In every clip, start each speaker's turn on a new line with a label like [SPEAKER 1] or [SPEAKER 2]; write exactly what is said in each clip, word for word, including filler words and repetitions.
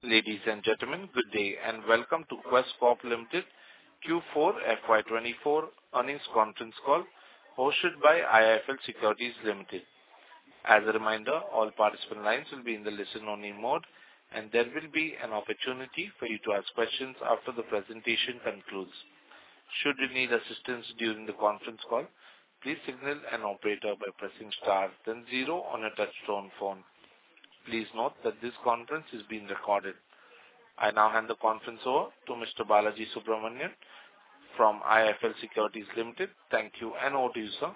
[SPEAKER 1] Ladies and gentlemen, good day and welcome to Quess Corp Limited Q four F Y twenty-four earnings conference call hosted by I I F L Securities Limited. As a reminder, all participant lines will be in the listen-only mode, and there will be an opportunity for you to ask questions after the presentation concludes. Should you need assistance during the conference call, please signal an operator by pressing star then zero on a touch-tone phone. Please note that this conference is being recorded. I now hand the conference over to Mister Balaji Subramanian from I I F L Securities Limited. Thank you, and over to you, sir.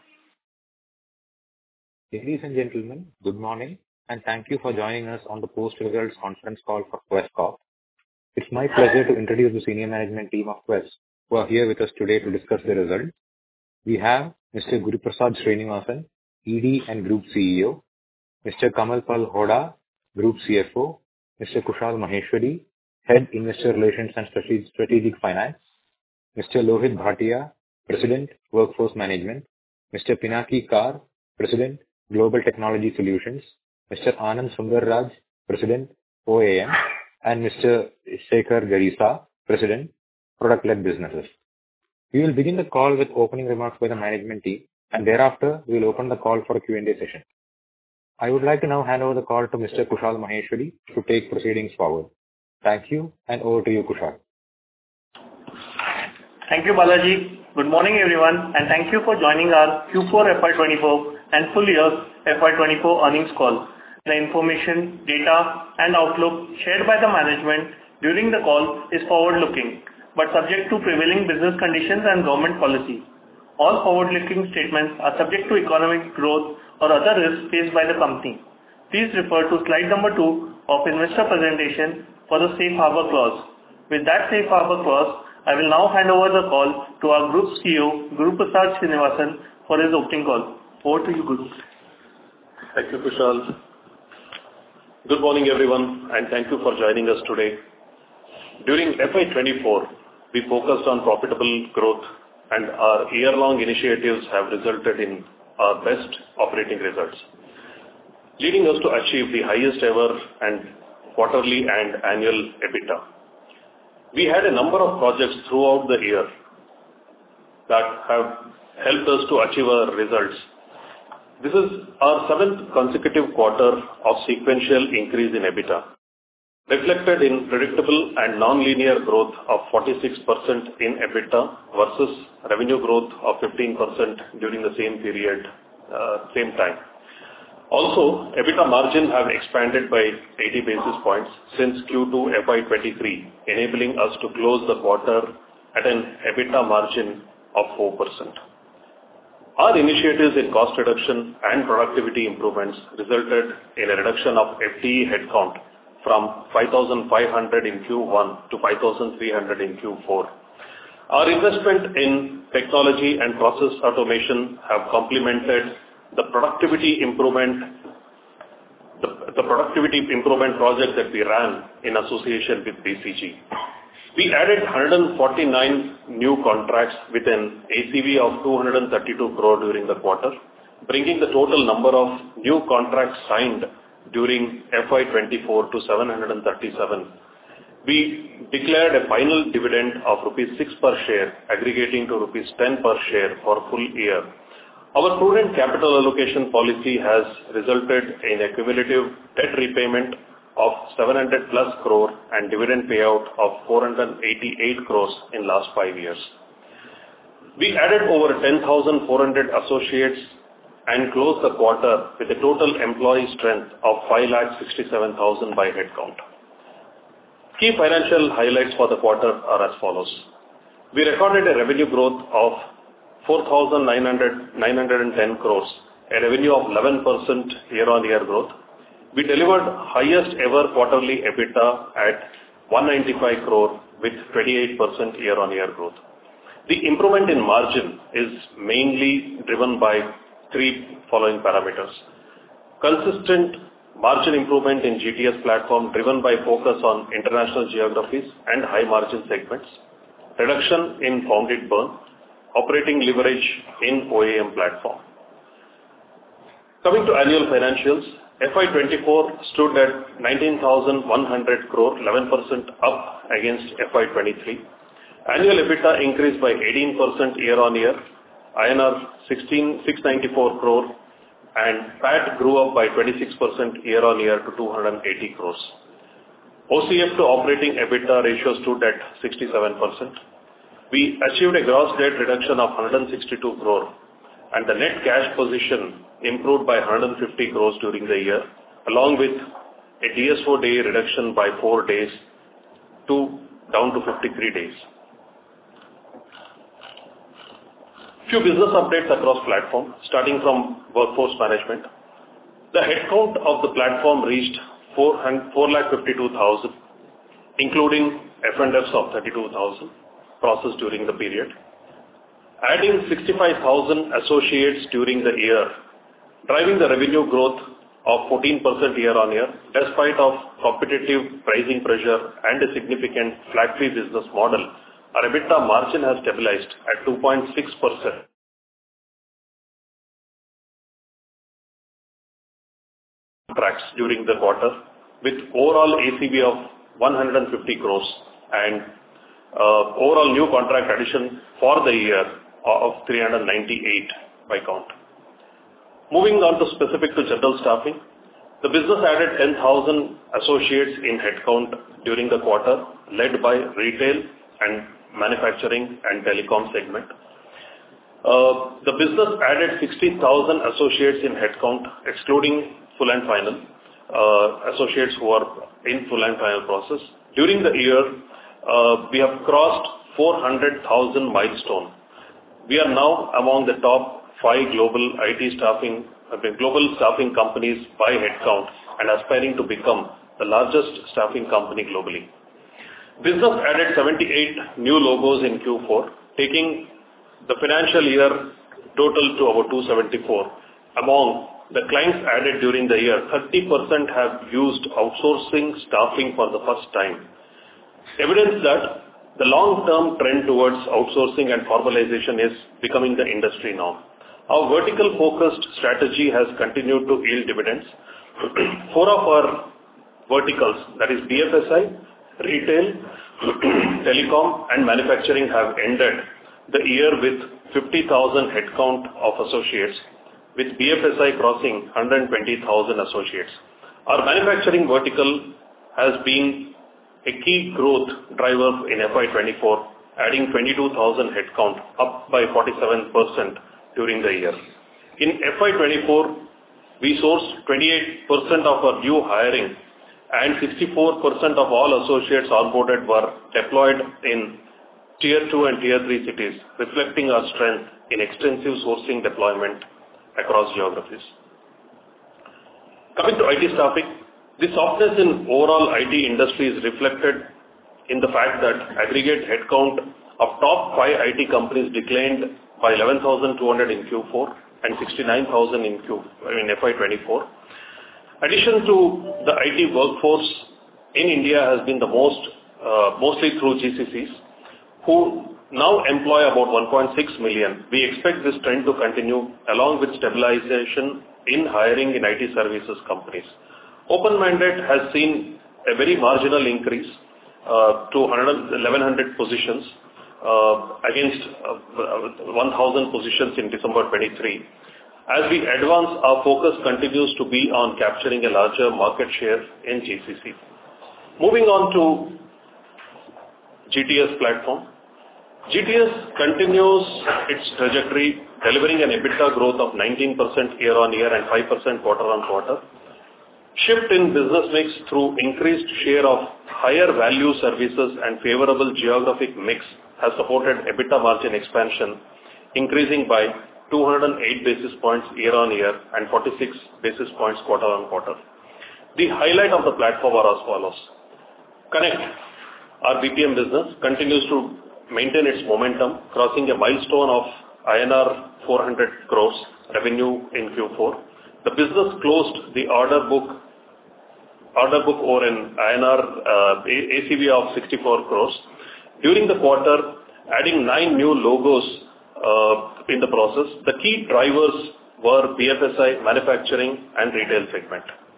[SPEAKER 2] Ladies and gentlemen, good morning, and thank you for joining us on the post-results conference call for Quess Corp. It's my pleasure to introduce the senior management team of Quess, who are here with us today to discuss the results. We have Mister Guruprasad Srinivasan, E D and Group C E O, Mister Kamalpal Hoda, Group C F O, Mister Kushal Maheshwari, Head Investor Relations and Strategic Finance, Mister Lohit Bhatia, President, Workforce Management, Mister Pinaki Kar, President, Global Technology Solutions, Mister Anand Sundarraj, President, O A M, and Mister Shekhar Garisa, President, Product-Led Businesses. We will begin the call with opening remarks by the management team, and thereafter we will open the call for a Q and A session. I would like to now hand over the call to Mister Kushal Maheshwari to take proceedings forward. Thank you, and over to you, Kushal.
[SPEAKER 3] Thank you, Balaji. Good morning, everyone, and thank you for joining our Q four F Y twenty-four and full year F Y twenty-four earnings call. The information, data, and outlook shared by the management during the call is forward-looking, but subject to prevailing business conditions and government policy. All forward-looking statements are subject to economic growth or other risks faced by the company. Please refer to slide number two of investor presentation for the safe harbor clause. With that safe harbor clause, I will now hand over the call to our Group C E O, Guruprasad Srinivasan, for his opening call. Over to you, Guru.
[SPEAKER 4] Thank you, Kushal. Good morning, everyone, and thank you for joining us today. During F Y twenty-four, we focused on profitable growth, and our year-long initiatives have resulted in our best operating results, leading us to achieve the highest ever and quarterly and annual EBITDA. We had a number of projects throughout the year that have helped us to achieve our results. This is our seventh consecutive quarter of sequential increase in EBITDA, reflected in predictable and non-linear growth of forty-six percent in EBITDA versus revenue growth of fifteen percent during the same period, uh, same time. Also, EBITDA margin have expanded by eighty basis points since Q two F Y twenty-three, enabling us to close the quarter at an EBITDA margin of four percent. Our initiatives in cost reduction and productivity improvements resulted in a reduction of F T E headcount from five thousand five hundred in Q one to five thousand three hundred in Q four. Our investment in technology and process automation have complemented the productivity improvement, the, the productivity improvement project that we ran in association with B C G. We added one hundred forty-nine new contracts with an A C V of two hundred thirty-two crore during the quarter, bringing the total number of new contracts signed during F Y twenty-four to seven hundred thirty-seven. We declared a final dividend of rupees six per share, aggregating to rupees ten per share for full year. Our prudent capital allocation policy has resulted in a cumulative debt repayment of seven hundred plus crore and dividend payout of four hundred eighty-eight crores in last five years. We added over ten thousand four hundred associates and closed the quarter with a total employee strength of five lakh sixty-seven thousand by headcount. Key financial highlights for the quarter are as follows. We recorded a revenue growth of four thousand nine hundred ten crores, a revenue of eleven percent year-on-year growth. We delivered highest ever quarterly EBITDA at one hundred ninety-five crore with twenty-eight percent year-on-year growth. The improvement in margin is mainly driven by three following parameters. Consistent margin improvement in G T S platform driven by focus on international geographies and high margin segments. Reduction in founded burn. Operating leverage in O A M platform. Coming to annual financials, F Y twenty-four stood at nineteen thousand one hundred crore, eleven percent up against F Y twenty-three. Annual EBITDA increased by eighteen percent year-on-year, I N R sixteen thousand six hundred ninety-four crore, and P A T grew up by twenty-six percent year-on-year to two hundred eighty crores. O C F to operating EBITDA ratio stood at sixty-seven percent. We achieved a gross debt reduction of one hundred sixty-two crore, and the net cash position improved by one hundred fifty crores during the year, along with a D S O day reduction by four days to down to fifty-three days. Few business updates across platform, starting from workforce management. The headcount of the platform reached four lakh fifty-two thousand, including F and Fs of thirty-two thousand processed during the period, adding sixty-five thousand associates during the year, driving the revenue growth of fourteen percent year-on-year, despite of competitive pricing pressure and a significant flat fee business model. Our EBITDA margin has stabilized at two point six percent. Contracts during the quarter, with overall A C V of one hundred fifty crores and uh, overall new contract addition for the year of three hundred ninety-eight by count. Moving on to specific to general staffing, the business added ten thousand associates in headcount during the quarter, led by retail and manufacturing and telecom segment. Uh, the business added sixty thousand associates in headcount, excluding full and final, uh, associates who are in full and final process. During the year, uh, we have crossed four hundred thousand milestone. We are now among the top five global I T staffing, uh, global staffing companies by headcount and aspiring to become the largest staffing company globally. Business added seventy-eight new logos in Q four, taking the financial year total to over two hundred seventy-four. Among the clients added during the year, thirty percent have used outsourcing staffing for the first time. Evidence that the long-term trend towards outsourcing and formalization is becoming the industry now. Our vertical-focused strategy has continued to yield dividends. Four of our verticals, that is B F S I, retail, telecom, and manufacturing, have ended the year with fifty thousand headcount of associates, with B F S I crossing one hundred twenty thousand associates. Our manufacturing vertical has been a key growth driver in F Y twenty-four, adding twenty-two thousand headcount, up by forty-seven percent during the year. In F Y twenty-four, we sourced twenty-eight percent of our new hiring, and sixty-four percent of all associates onboarded were deployed in Tier two and Tier three cities, reflecting our strength in extensive sourcing deployment across geographies. Coming to I T staffing, the softness in overall I T industry is reflected in the fact that aggregate headcount of top five I T companies declined by eleven thousand two hundred in Q four and sixty-nine thousand in Q in F Y twenty-four. Addition to the I T workforce in India has been the most, uh, mostly through G C Cs, who now employ about one point six million. We expect this trend to continue along with stabilization in hiring in I T services companies. Open-minded has seen a very marginal increase uh, to eleven hundred positions uh, against uh, one thousand positions in December twenty-three. As we advance, our focus continues to be on capturing a larger market share in G C C. Moving on to G T S platform. G T S continues its trajectory, delivering an EBITDA growth of nineteen percent year-on-year and five percent quarter-on-quarter. Shift in business mix through increased share of higher value services and favorable geographic mix has supported EBITDA margin expansion, increasing by two hundred eight basis points year-on-year and forty-six basis points quarter-on-quarter. The highlight of the platform are as follows. Connect, our B P M business, continues to maintain its momentum, crossing a milestone of I N R four hundred crores revenue in Q four. The business closed the order book order book over an I N R uh, A C V of sixty-four crores. During the quarter, adding nine new logos uh, in the process. The key drivers were B F S I, manufacturing, and retail segment.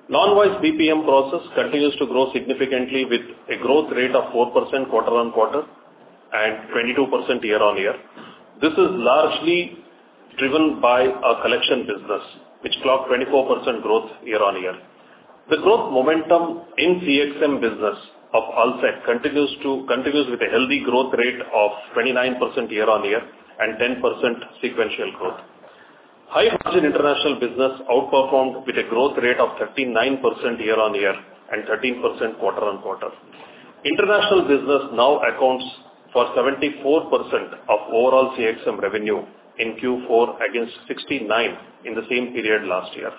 [SPEAKER 4] Non-voice B P M process continues to grow significantly with a growth rate of four percent quarter-on-quarter and twenty-two percent year-on-year. This is largely driven by our collection business, which clocked twenty-four percent growth year-on-year. The growth momentum in C X M business of Allsec continues to continues with a healthy growth rate of twenty-nine percent year-on-year and ten percent sequential growth. High margin international business outperformed with a growth rate of thirty-nine percent year-on-year and thirteen percent quarter-on-quarter. International business now accounts for seventy-four percent of overall C X M revenue in Q four against sixty-nine in the same period last year.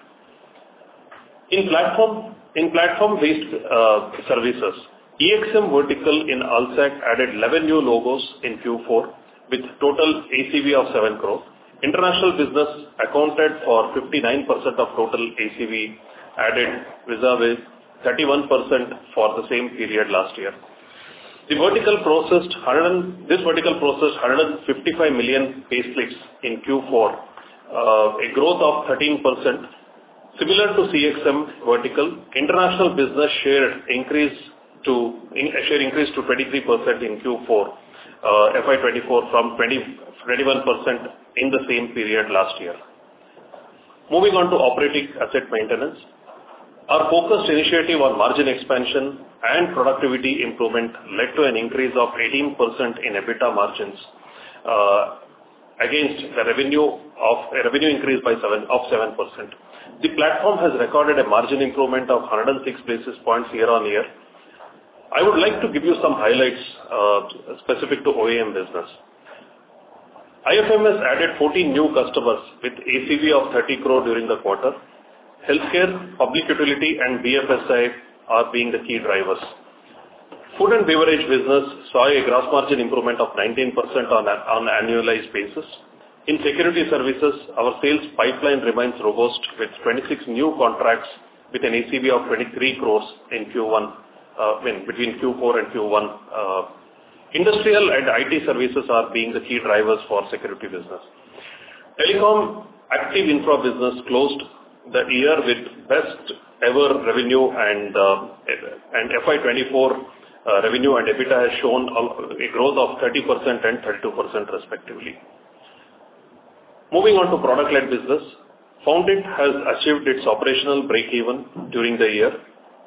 [SPEAKER 4] In platform in platform-based uh, services, E X M vertical in Allsec added eleven new logos in Q four with total A C V of seven crore. International business accounted for fifty-nine percent of total A C V added vis-a-vis thirty-one percent for the same period last year. The vertical processed one hundred, this vertical processed one hundred fifty-five million payslips in Q four, uh, a growth of thirteen percent. Similar to C X M vertical, international business share increased to in, share increased to twenty-three percent in Q four, uh, F Y twenty-four from twenty-one percent in the same period last year. Moving on to operating asset maintenance, our focused initiative on margin expansion and productivity improvement led to an increase of eighteen percent in EBITDA margins uh, against the revenue of a revenue increase by seven of seven percent. The platform has recorded a margin improvement of one hundred six basis points year on year. I would like to give you some highlights uh, specific to O E M business. I F M S added fourteen new customers with A C V of thirty crore during the quarter. Healthcare, public utility and B F S I are being the key drivers. Food and beverage business saw a gross margin improvement of nineteen percent on an on an annualized basis. In security services, our sales pipeline remains robust with twenty-six new contracts with an A C V of twenty-three crores in Q one, uh, in between Q four and Q one. Uh, Industrial and I T services are being the key drivers for security business. Telecom active infra business closed the year with best ever revenue and uh, and F Y twenty-four uh, revenue and EBITDA has shown a growth of thirty percent and thirty-two percent respectively. Moving on to product-led business, Foundit has achieved its operational break-even during the year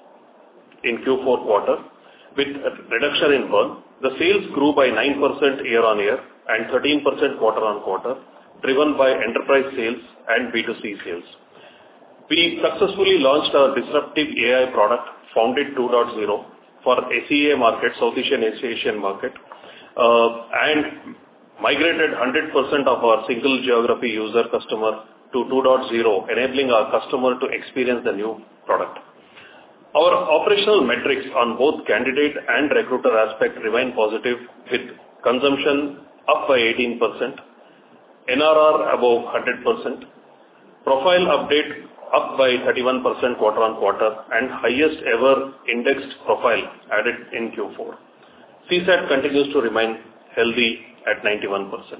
[SPEAKER 4] in Q four quarter with a reduction in burn. The sales grew by nine percent year-on-year and thirteen percent quarter-on-quarter, driven by enterprise sales and B two C sales. We successfully launched our disruptive A I product, Foundit two point oh, for A C A market, South Asian Asian market, uh, and migrated one hundred percent of our single geography user customer to two point oh, enabling our customer to experience the new product. Our operational metrics on both candidate and recruiter aspect remain positive, with consumption up by eighteen percent, N R R above one hundred percent, profile update up by thirty-one percent quarter-on-quarter, and highest ever indexed profile added in Q four. C SAT continues to remain healthy at ninety-one percent.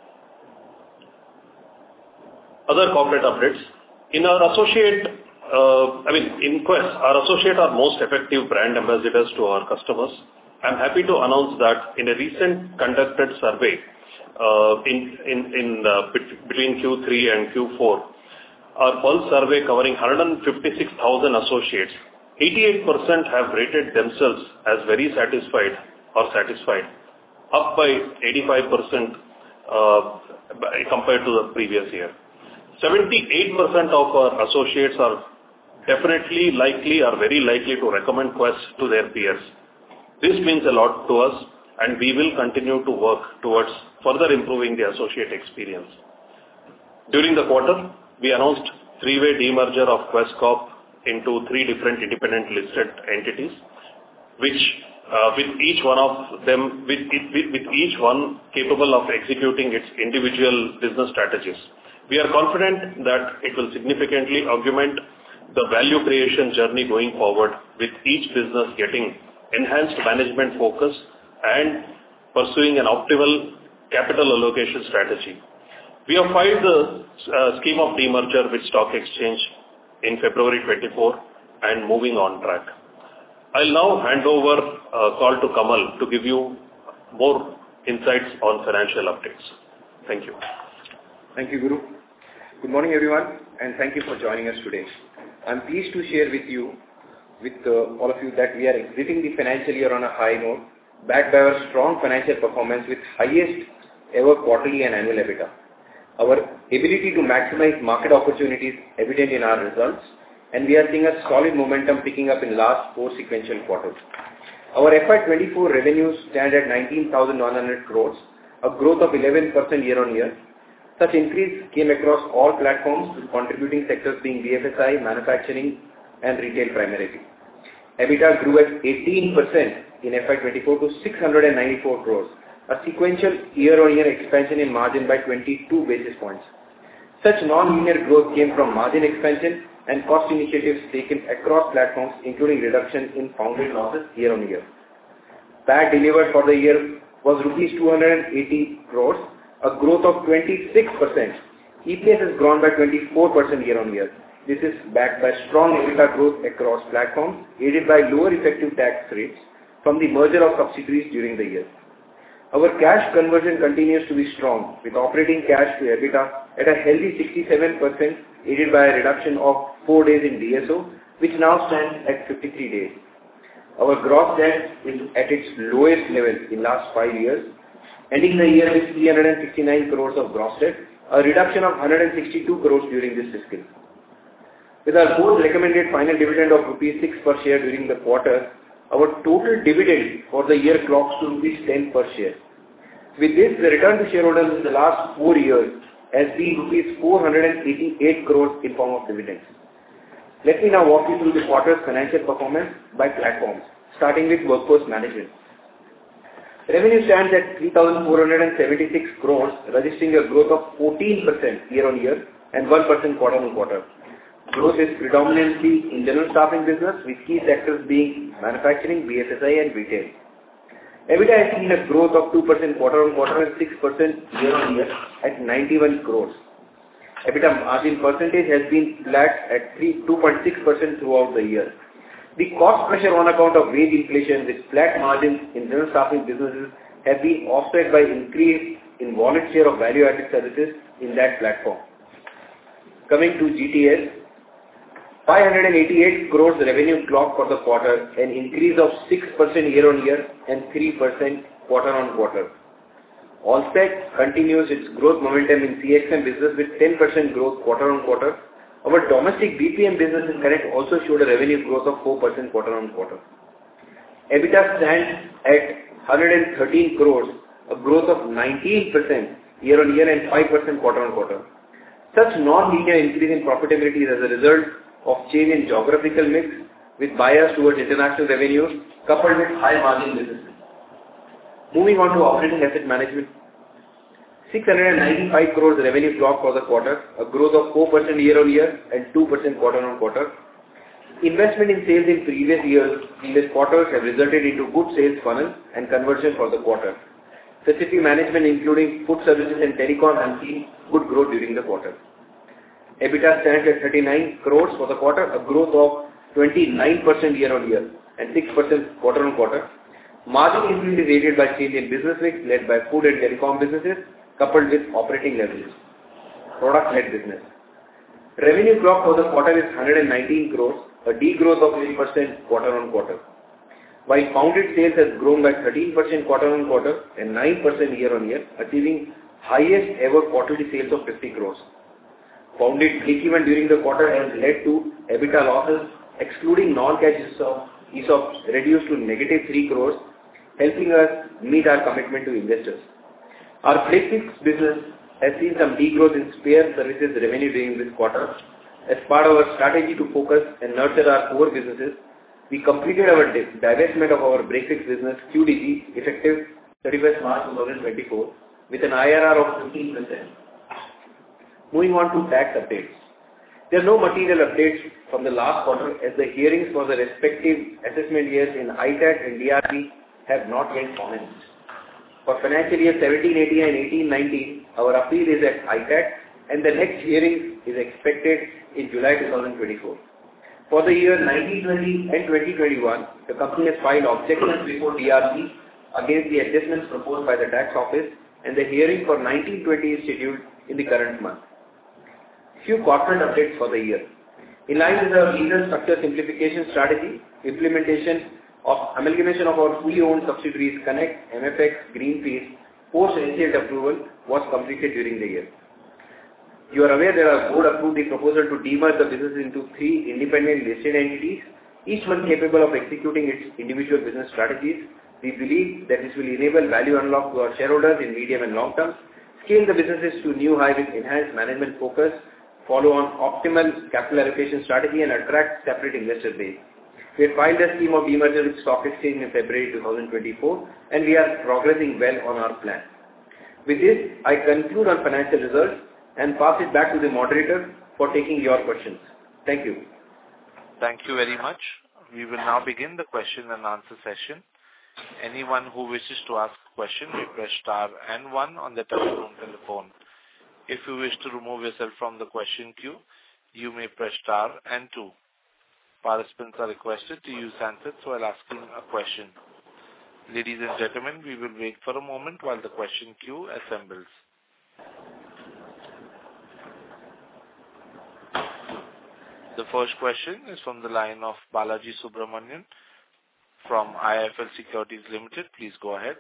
[SPEAKER 4] Other corporate updates. In our associate, uh, I mean, in Quess, our associate are most effective brand ambassadors to our customers. I'm happy to announce that in a recent conducted survey uh, in, in, in uh, between Q three and Q four, our pulse survey covering one hundred fifty-six thousand associates, eighty-eight percent have rated themselves as very satisfied or satisfied, up by eighty-five percent uh, compared to the previous year. seventy-eight percent of our associates are definitely likely or very likely to recommend Quess to their peers. This means a lot to us, and we will continue to work towards further improving the associate experience. During the quarter, we announced three-way demerger of Quess Corp into three different independent listed entities, which uh, with each one of them, with, with, with each one capable of executing its individual business strategies. We are confident that it will significantly augment the value creation journey going forward, with each business getting enhanced management focus and pursuing an optimal capital allocation strategy. We have filed the uh, scheme of demerger with Stock Exchange in February twenty-four, and moving on track. I'll now hand over uh, call to Kamal to give you more insights on financial updates. Thank you.
[SPEAKER 5] Thank you, Guru. Good morning, everyone, and thank you for joining us today. I'm pleased to share with you, with uh, all of you, that we are exiting the financial year on a high note, backed by our strong financial performance with highest ever quarterly and annual EBITDA. Our ability to maximize market opportunities evident in our results, and we are seeing a solid momentum picking up in last four sequential quarters. Our F Y twenty-four revenues stand at nineteen thousand one hundred crores, a growth of eleven percent year-on-year. Such increase came across all platforms, with contributing sectors being B F S I, manufacturing, and retail primarily. EBITDA grew at eighteen percent in F Y twenty-four to six hundred ninety-four crores, a sequential year-on-year expansion in margin by twenty-two basis points. Such non-linear growth came from margin expansion and cost initiatives taken across platforms, including reduction in founded losses year-on-year. P A T delivered for the year was rupees two hundred eighty crores, a growth of twenty-six percent. E P S has grown by twenty-four percent year-on-year. This is backed by strong EBITDA growth across platforms, aided by lower effective tax rates from the merger of subsidiaries during the year. Our cash conversion continues to be strong, with operating cash to EBITDA at a healthy sixty-seven percent, aided by a reduction of four days in D S O, which now stands at fifty-three days. Our gross debt is at its lowest level in last five years, ending the year with three hundred sixty-nine crores of gross debt, a reduction of one hundred sixty-two crores during this fiscal. With our board recommended final dividend of rupees six per share during the quarter, our total dividend for the year clocks to rupees ten per share. With this, the return to shareholders in the last four years has been rupees four hundred eighty-eight crores in form of dividends. Let me now walk you through the quarter's financial performance by platforms, starting with workforce management. Revenue stands at three thousand four hundred seventy-six crores, registering a growth of fourteen percent year-on-year and one percent quarter-on-quarter. Growth is predominantly in general staffing business, with key sectors being manufacturing, B F S I, and retail. EBITDA has seen a growth of two percent quarter-on-quarter and six percent year-on-year at ninety-one crores. EBITDA margin percentage has been flat at two point six percent throughout the year. The cost pressure on account of wage inflation with flat margins in general staffing businesses have been offset by increase in wallet share of value-added services in that platform. Coming to G T S, five hundred eighty-eight crores revenue clock for the quarter, an increase of six percent year-on-year and three percent quarter-on-quarter. Allsec continues its growth momentum in C X M business with ten percent growth quarter-on-quarter. Our domestic B P M business in Connect also showed a revenue growth of four percent quarter-on-quarter. EBITDA stands at one hundred thirteen crores, a growth of nineteen percent year-on-year and five percent quarter-on-quarter. Such non-linear increase in profitability is as a result of change in geographical mix with bias towards international revenues coupled with high margin businesses. Moving on to operating asset management, six hundred ninety-five crores revenue clock for the quarter, a growth of four percent year-on-year and two percent quarter-on-quarter. Investment in sales in previous years, previous quarters have resulted into good sales funnel and conversion for the quarter. Facility management, including food services and telecom, have seen good growth during the quarter. EBITDA stands at thirty-nine crores for the quarter, a growth of twenty-nine percent year-on-year and six percent quarter-on-quarter. Margin increase is aided by change in business mix led by food and telecom businesses coupled with operating leverage. Product-led business. Revenue clock for the quarter is one hundred nineteen crores, a degrowth of eight percent quarter-on-quarter. While founded sales has grown by thirteen percent quarter-on-quarter and nine percent year-on-year, achieving highest ever quarterly sales of fifty crores. Founded break-even during the quarter has led to EBITDA losses, excluding non-cash E S O Ps, reduced to negative three crores, helping us meet our commitment to investors. Our Flexfix business has seen some degrowth in spare services revenue during this quarter. As part of our strategy to focus and nurture our core businesses, we completed our divestment of our Breakfix business, Q D G, effective thirty-first March twenty twenty-four, with an I R R of fifteen percent. Moving on to tax updates. There are no material updates from the last quarter as the hearings for the respective assessment years in I T A T and D R P have not yet commenced. For financial year seventeen eighteen and eighteen nineteen, our appeal is at I T A T and the next hearing is expected in July twenty twenty-four. For the year nineteen twenty and twenty twenty-one, the company has filed objections before D R C against the adjustments proposed by the tax office, and the hearing for nineteen twenty is scheduled in the current month. Few corporate updates for the year. In line with our legal structure simplification strategy, implementation of amalgamation of our fully owned subsidiaries Connect, M F X, Greenfield, post N C L T approval was completed during the year. You are aware that our board approved the proposal to demerge the business into three independent listed entities, each one capable of executing its individual business strategies. We believe that this will enable value unlock to our shareholders in medium and long term, scale the businesses to new heights with enhanced management focus, follow on optimal capital allocation strategy, and attract separate investor base. We had filed a scheme of demerger with Stock Exchange in February twenty twenty-four, and we are progressing well on our plan. With this, I conclude on financial results and pass it back to the moderator for taking your questions. Thank you.
[SPEAKER 1] Thank you very much. We will now begin the question and answer session. Anyone who wishes to ask a question may press star and one on the telephone telephone. If you wish to remove yourself from the question queue, you may press star and two. Participants are requested to use handsets while asking a question. Ladies and gentlemen, we will wait for a moment while the question queue assembles. The first question is from the line of Balaji Subramanian from I F L Securities Limited. Please go ahead.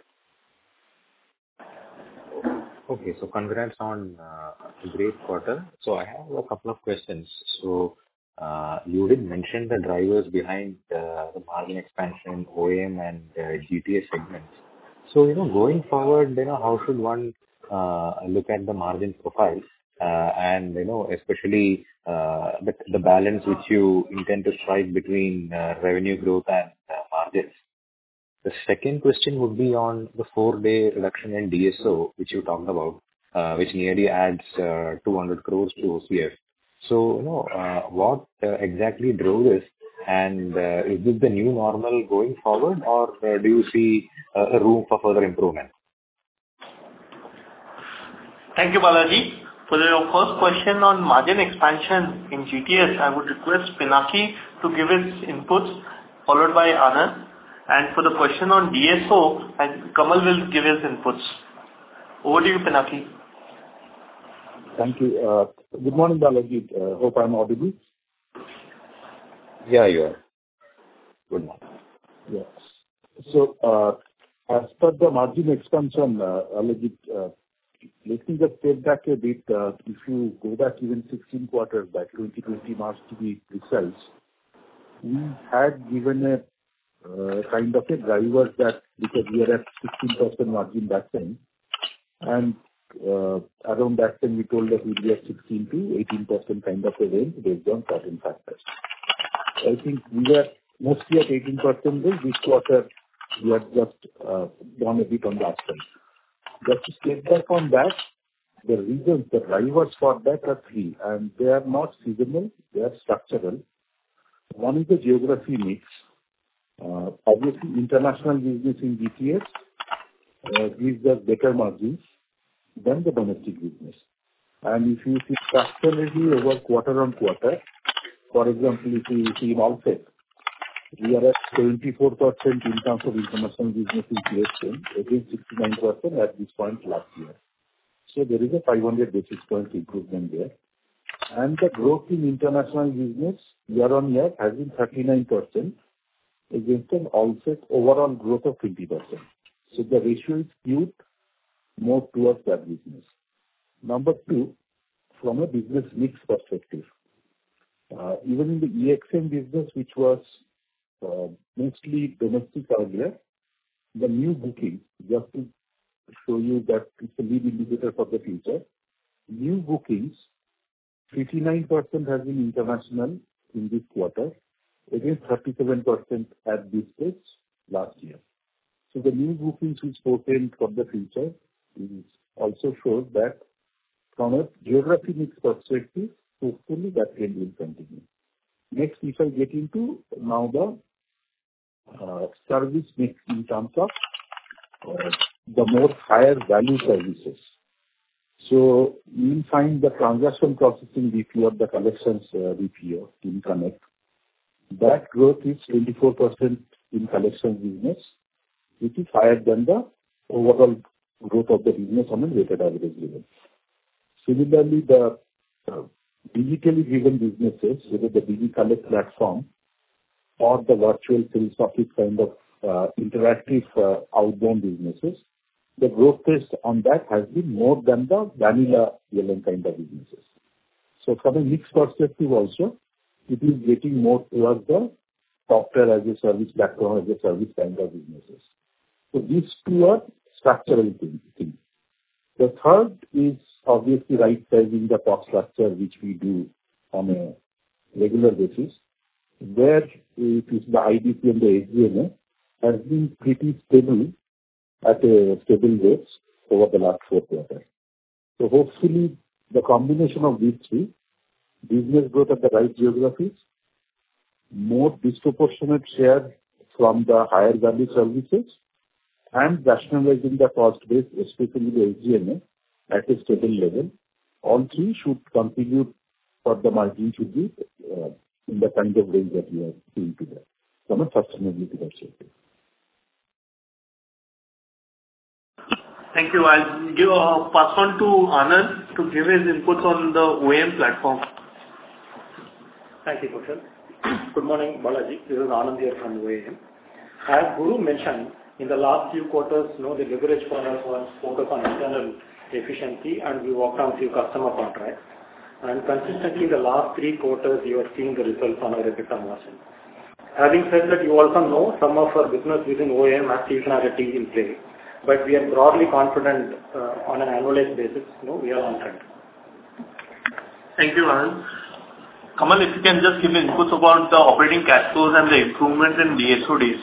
[SPEAKER 2] Okay, so congrats on uh, a great quarter. So I have a couple of questions. So uh, you did mention the drivers behind uh, the margin expansion, O E M and uh, G T S segments. So, you know, going forward, you know, how should one uh, look at the margin profile uh, and, you know, especially uh, the, the balance which you intend to strike between uh, revenue growth and uh, margins? The second question would be on the four-day reduction in D S O, which you talked about, uh, which nearly adds uh, two hundred crores to O C F. So, you know, uh, what uh, exactly drove this, and uh, is this the new normal going forward, or uh, do you see uh, a room for further improvement?
[SPEAKER 3] Thank you, Balaji. For your first question on margin expansion in G T S, I would request Pinaki to give his inputs, followed by Anand. And for the question on D S O, Kamal will give his inputs. Over to you, Pinaki.
[SPEAKER 6] Thank you. Uh, good morning, Balaji. Uh, hope I'm audible.
[SPEAKER 2] Yeah, you are. Good morning.
[SPEAKER 6] Yes. So, uh, as per the margin expansion, uh, Balaji, uh, let me just step back a bit. Uh, if you go back even sixteen quarters back, twenty twenty March to be precise, we had given a Uh, kind of a drivers that because we are at sixteen percent margin back then, and uh, around that time we told that we'll be at sixteen to eighteen percent kind of a range based on certain factors. I think we were mostly at eighteen percent range. This quarter we have just uh, gone a bit on that side. Just to step back on that, the reasons, the drivers for that are three, and they are not seasonal, they are structural. One is the geography mix. Uh, obviously, international business in G T S uh, gives us better margins than the domestic business. And if you see structurally over quarter on quarter, for example, if you see in Allsec, we are at seventy-four percent in terms of international business in P S M against sixty-nine percent at this point last year. So there is a five hundred basis point improvement there. And the growth in international business year on year has been thirty-nine percent. Against an Allsec overall growth of twenty percent. So the ratio is skewed more towards that business. Number two, from a business mix perspective, uh, even in the E X M business, which was uh, mostly domestic earlier, the new booking, just to show you that it's a lead indicator for the future, new bookings, fifty-nine percent has been international in this quarter, against thirty-seven percent at this stage last year. So the new bookings which portend for the future is also shows that from a geography mix perspective, hopefully that trend will continue. Next, if I get into now the uh, service mix in terms of uh, the more higher value services. So you will find the transaction processing B P O or the collections uh, B P O in Connect That growth is twenty-four percent in collection business, which is higher than the overall growth of the business on a weighted average level. Similarly, the uh, digitally driven businesses, whether the DigiCollect platform or the virtual sales office kind of uh, interactive uh, outbound businesses, the growth rate on that has been more than the vanilla L M kind of businesses. So from a mix perspective also, it is getting more towards the software as a service, platform as a service kind of businesses. So these two are structural things. The third is obviously right-sizing the cost structure, which we do on a regular basis, where it is the I D C and the S G N A has been pretty stable at a stable rate over the last four quarters. So hopefully, the combination of these three, business growth at the right geographies, more disproportionate share from the higher value services, and rationalizing the cost base, especially the S G N A, at a stable level, all three should contribute for the margin to be uh, in the kind of range that we are seeing today from a sustainability perspective.
[SPEAKER 3] Thank you. I'll give uh, pass on to Anand to give his inputs on the O E M platform.
[SPEAKER 7] Thank you, Kushal. Good morning, Balaji. This is Anand here from O E M. As Guru mentioned, in the last few quarters, you know, the leverage for us was focused on internal efficiency, and we worked on few customer contracts. And consistently in the last three quarters, you are seeing the results on our EBITDA margin. Having said that, you also know some of our business within O E M has seasonality in play, but we are broadly confident uh, on an annualized basis, you know, we are on trend.
[SPEAKER 3] Thank you, Anand. Kamal, if you can just give inputs about the operating cash flows and the improvement in D S O days.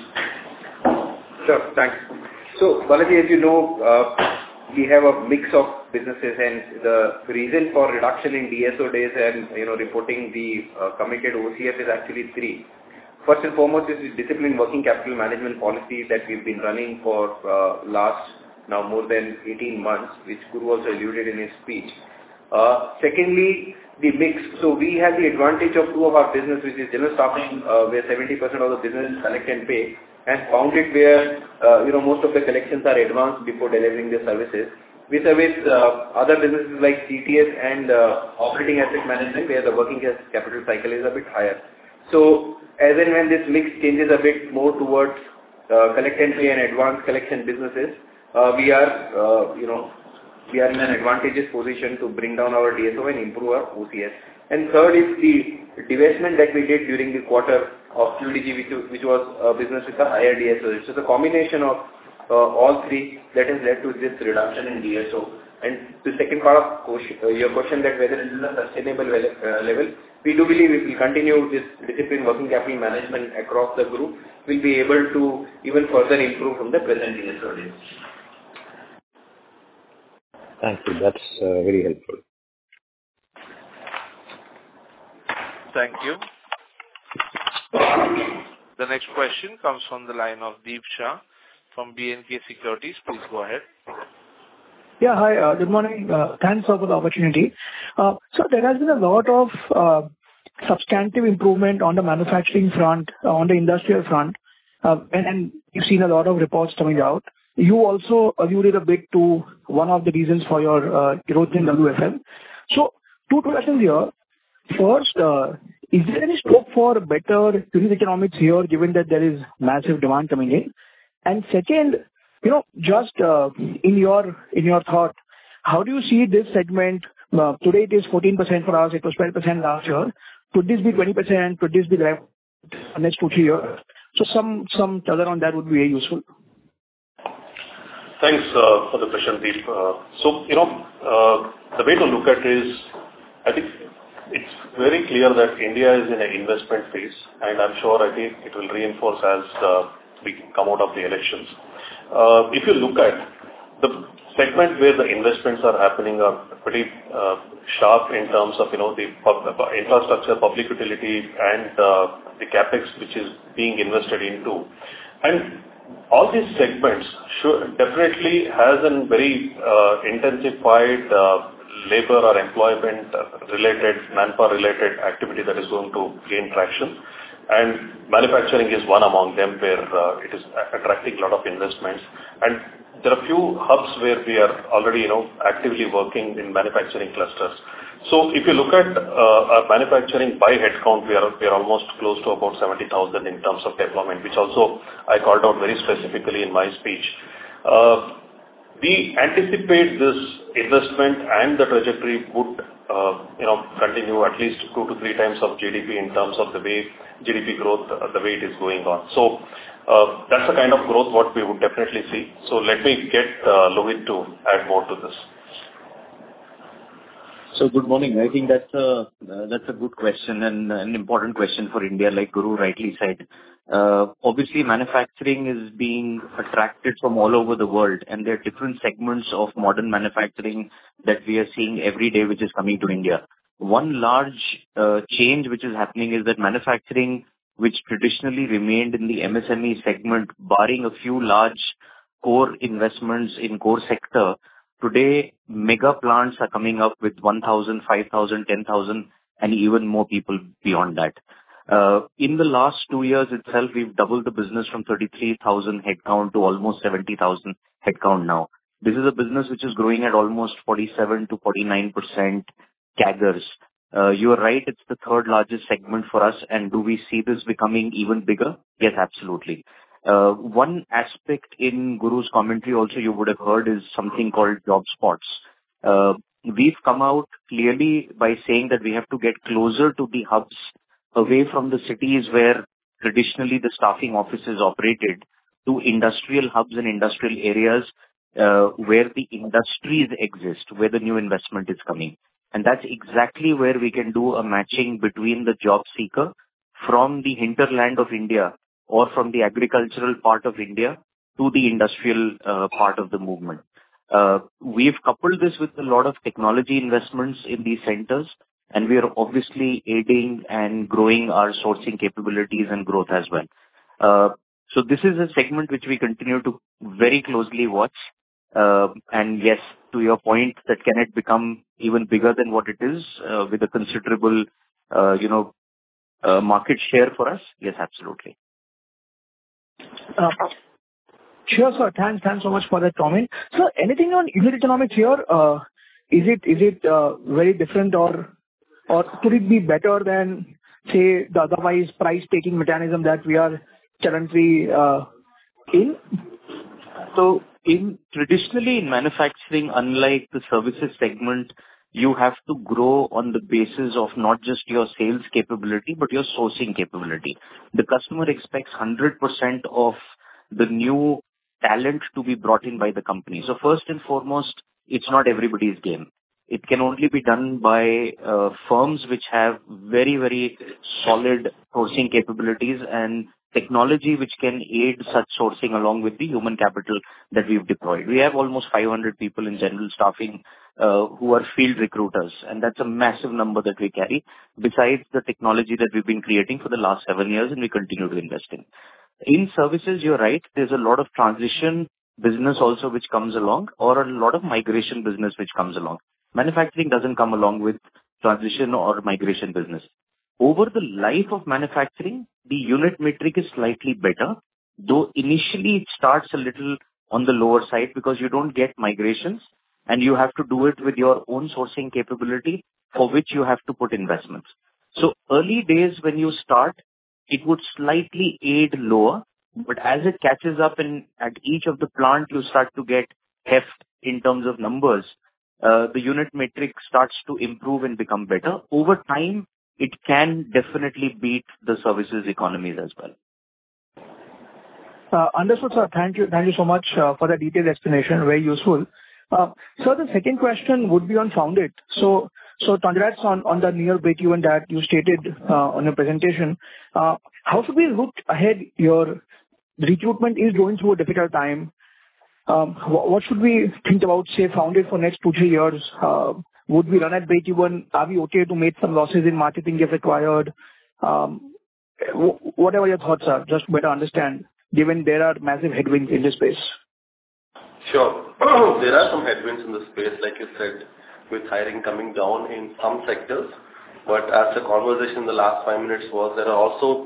[SPEAKER 5] Sure, thanks. So, Balaji, as you know, uh, we have a mix of businesses, and the reason for reduction in D S O days and, you know, reporting the uh, committed O C F is actually three. First and foremost is the disciplined working capital management policy that we've been running for uh, last now more than eighteen months, which Guru also alluded in his speech. Uh, secondly, the mix. So we have the advantage of two of our business, which is general staffing, uh, where seventy percent of the business is collect and pay, and found it where, uh, you know, most of the collections are advanced before delivering the services. With with uh, other businesses like C T S and uh, operating asset management, where the working capital cycle is a bit higher. So as and when this mix changes a bit more towards uh, collect and pay and advanced collection businesses, uh, we are, uh, you know, we are in an advantageous position to bring down our D S O and improve our O C S. And third is the divestment that we did during the quarter of Q D G, which, which was a business with a higher D S O. So it's a combination of uh, all three that has led to this reduction in D S O. And the second part of question, uh, your question, that whether it is a sustainable uh, level, we do believe if we continue this disciplined working capital management across the group, we'll be able to even further improve from the present D S O days.
[SPEAKER 2] Thank you. That's uh, very helpful.
[SPEAKER 1] Thank you. The next question comes from the line of Deep Shah from B and K Securities. Please go ahead.
[SPEAKER 8] Yeah, hi. Uh, good morning. Uh, thanks for the opportunity. Uh, so there has been a lot of uh, substantive improvement on the manufacturing front, uh, on the industrial front, uh, and, and you've seen a lot of reports coming out. You also alluded a bit to one of the reasons for your uh, growth in W F M. So two questions here. First, uh, is there any scope for better unit economics here, given that there is massive demand coming in? And second, you know, just uh, in your in your thought, how do you see this segment? Uh, today it is fourteen percent for us. It was twelve percent last year. Could this be twenty percent? Could this be the next two three years? So some some color on that would be very useful.
[SPEAKER 4] Thanks uh, for the question, Deep. Uh, so, you know, uh, the way to look at it is, I think it's very clear that India is in an investment phase, and I'm sure I think it will reinforce as uh, we come out of the elections. Uh, if you look at the segment where the investments are happening are pretty uh, sharp in terms of, you know, the pub- infrastructure, public utility, and uh, the capex which is being invested into. And all these segments should definitely has a very uh, intensified uh, labor or employment related, manpower related activity that is going to gain traction. And manufacturing is one among them where uh, it is attracting a lot of investments. And there are a few hubs where we are already, you know, actively working in manufacturing clusters. So if you look at uh, our manufacturing by headcount, we are, we are almost close to about seventy thousand in terms of deployment, which also I called out very specifically in my speech. Uh, we anticipate this investment and the trajectory would, uh, you know, continue at least two to three times of G D P in terms of the way G D P growth, uh, the way it is going on. So uh, that's the kind of growth what we would definitely see. So let me get uh, Lohit to add more to this.
[SPEAKER 9] So good morning. I think that's a uh, that's a good question and an important question for India, like Guru rightly said. Uh, obviously, manufacturing is being attracted from all over the world, and there are different segments of modern manufacturing that we are seeing every day, which is coming to India. One large uh, change which is happening is that manufacturing, which traditionally remained in the M S M E segment, barring a few large core investments in core sector, today, mega plants are coming up with one thousand, five thousand, ten thousand, and even more people beyond that. Uh, in the last two years itself, we've doubled the business from thirty-three thousand headcount to almost seventy thousand headcount now. This is a business which is growing at almost forty-seven to forty-nine percent C A G Rs. Uh, you are right, it's the third largest segment for us. And do we see this becoming even bigger? Yes, absolutely. Uh, one aspect in Guru's commentary also you would have heard is something called job spots. Uh, we've come out clearly by saying that we have to get closer to the hubs, away from the cities where traditionally the staffing offices operated, to industrial hubs and industrial areas uh, where the industries exist, where the new investment is coming. And that's exactly where we can do a matching between the job seeker from the hinterland of India or from the agricultural part of India to the industrial uh, part of the movement. Uh, we've coupled this with a lot of technology investments in these centers, and we are obviously aiding and growing our sourcing capabilities and growth as well. Uh, so this is a segment which we continue to very closely watch. Uh, and yes, to your point, that can it become even bigger than what it is uh, with a considerable, uh, you know, uh, market share for us? Yes, absolutely.
[SPEAKER 8] Uh, sure, sir. Thanks, thanks so much for that comment. So, anything on unit economics here? Uh, is it is it uh, very different, or or could it be better than, say, the otherwise price-taking mechanism that we are currently uh, in?
[SPEAKER 9] So, in traditionally in manufacturing, unlike the services segment, you have to grow on the basis of not just your sales capability, but your sourcing capability. The customer expects one hundred percent of the new talent to be brought in by the company. So first and foremost, it's not everybody's game. It can only be done by uh, firms which have very, very solid sourcing capabilities and technology which can aid such sourcing along with the human capital that we've deployed. We have almost five hundred people in general staffing uh, who are field recruiters, and that's a massive number that we carry, besides the technology that we've been creating for the last seven years and we continue to invest in. In services, you're right, there's a lot of transition business also which comes along, or a lot of migration business which comes along. Manufacturing doesn't come along with transition or migration business. Over the life of manufacturing, the unit metric is slightly better, though initially it starts a little on the lower side because you don't get migrations and you have to do it with your own sourcing capability for which you have to put investments. So early days when you start, it would slightly aid lower, but as it catches up and at each of the plant you start to get heft in terms of numbers, uh, the unit metric starts to improve and become better. Over time, it can definitely beat the services economies as well.
[SPEAKER 8] Uh, understood, sir. Thank you. Thank you so much uh, for the detailed explanation. Very useful. Uh, so the second question would be on Foundit. So, so congrats on, on the near break-even that you stated uh, on your presentation. Uh, how should we look ahead? Your recruitment is going through a difficult time. Um, what, what should we think about, say, Foundit for next two, three years? Uh, would we run at break-even? Are we okay to make some losses in marketing if required? Um, w- whatever your thoughts are, just to better understand, given there are massive headwinds in this space.
[SPEAKER 10] Sure. There are some headwinds in the space, like you said, with hiring coming down in some sectors. But as the conversation in the last five minutes was, there are also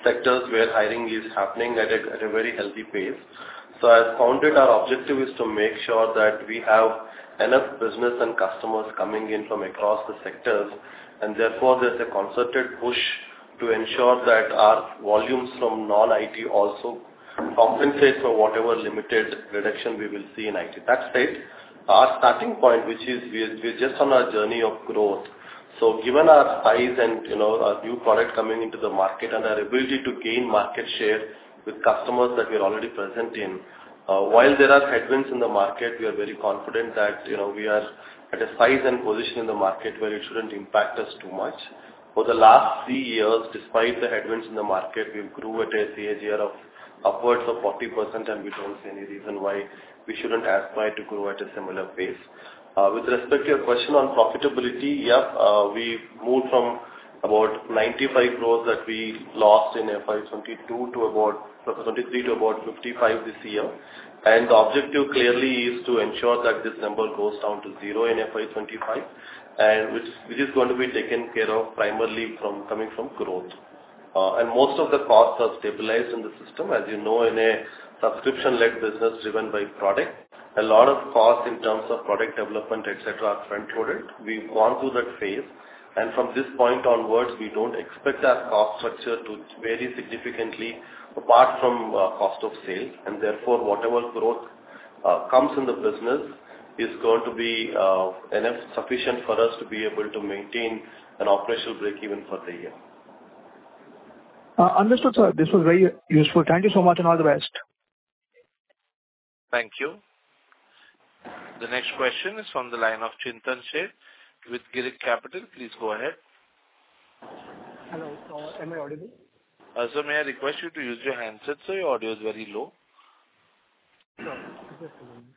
[SPEAKER 10] sectors where hiring is happening at a, at a very healthy pace. So as founded, our objective is to make sure that we have enough business and customers coming in from across the sectors, and therefore there's a concerted push to ensure that our volumes from non-I T also compensate for whatever limited reduction we will see in I T. That said, our starting point, which is we're, we're just on our journey of growth. So given our size and, you know, our new product coming into the market and our ability to gain market share with customers that we're already present in, uh, while there are headwinds in the market, we are very confident that, you know, we are at a size and position in the market where it shouldn't impact us too much. For the last three years, despite the headwinds in the market, we've grew at a C A G R of upwards of forty percent, and we don't see any reason why we shouldn't aspire to grow at a similar pace. Uh, with respect to your question on profitability, yeah, uh, we moved from about ninety-five crores that we lost in F Y twenty-two to about twenty-three to about fifty-five this year. And the objective clearly is to ensure that this number goes down to zero in F Y twenty-five, and which, which is going to be taken care of primarily from coming from growth. Uh, and most of the costs are stabilized in the system. As you know, in a subscription-led business driven by product, a lot of costs in terms of product development, et cetera, are front-loaded. We've gone through that phase, and from this point onwards, we don't expect our cost structure to vary significantly apart from uh, cost of sales, and therefore, whatever growth uh, comes in the business is going to be uh, enough sufficient for us to be able to maintain an operational break-even for the year.
[SPEAKER 8] Uh, understood, sir. This was very useful. Thank you so much and all the best.
[SPEAKER 1] Thank you. The next question is from the line of Chintan Sheth with Girik Capital. Please go ahead.
[SPEAKER 11] Hello, uh, am I audible?
[SPEAKER 1] Uh, sir, may I request you to use your handset, sir? Your audio is very low.
[SPEAKER 11] No, just a moment.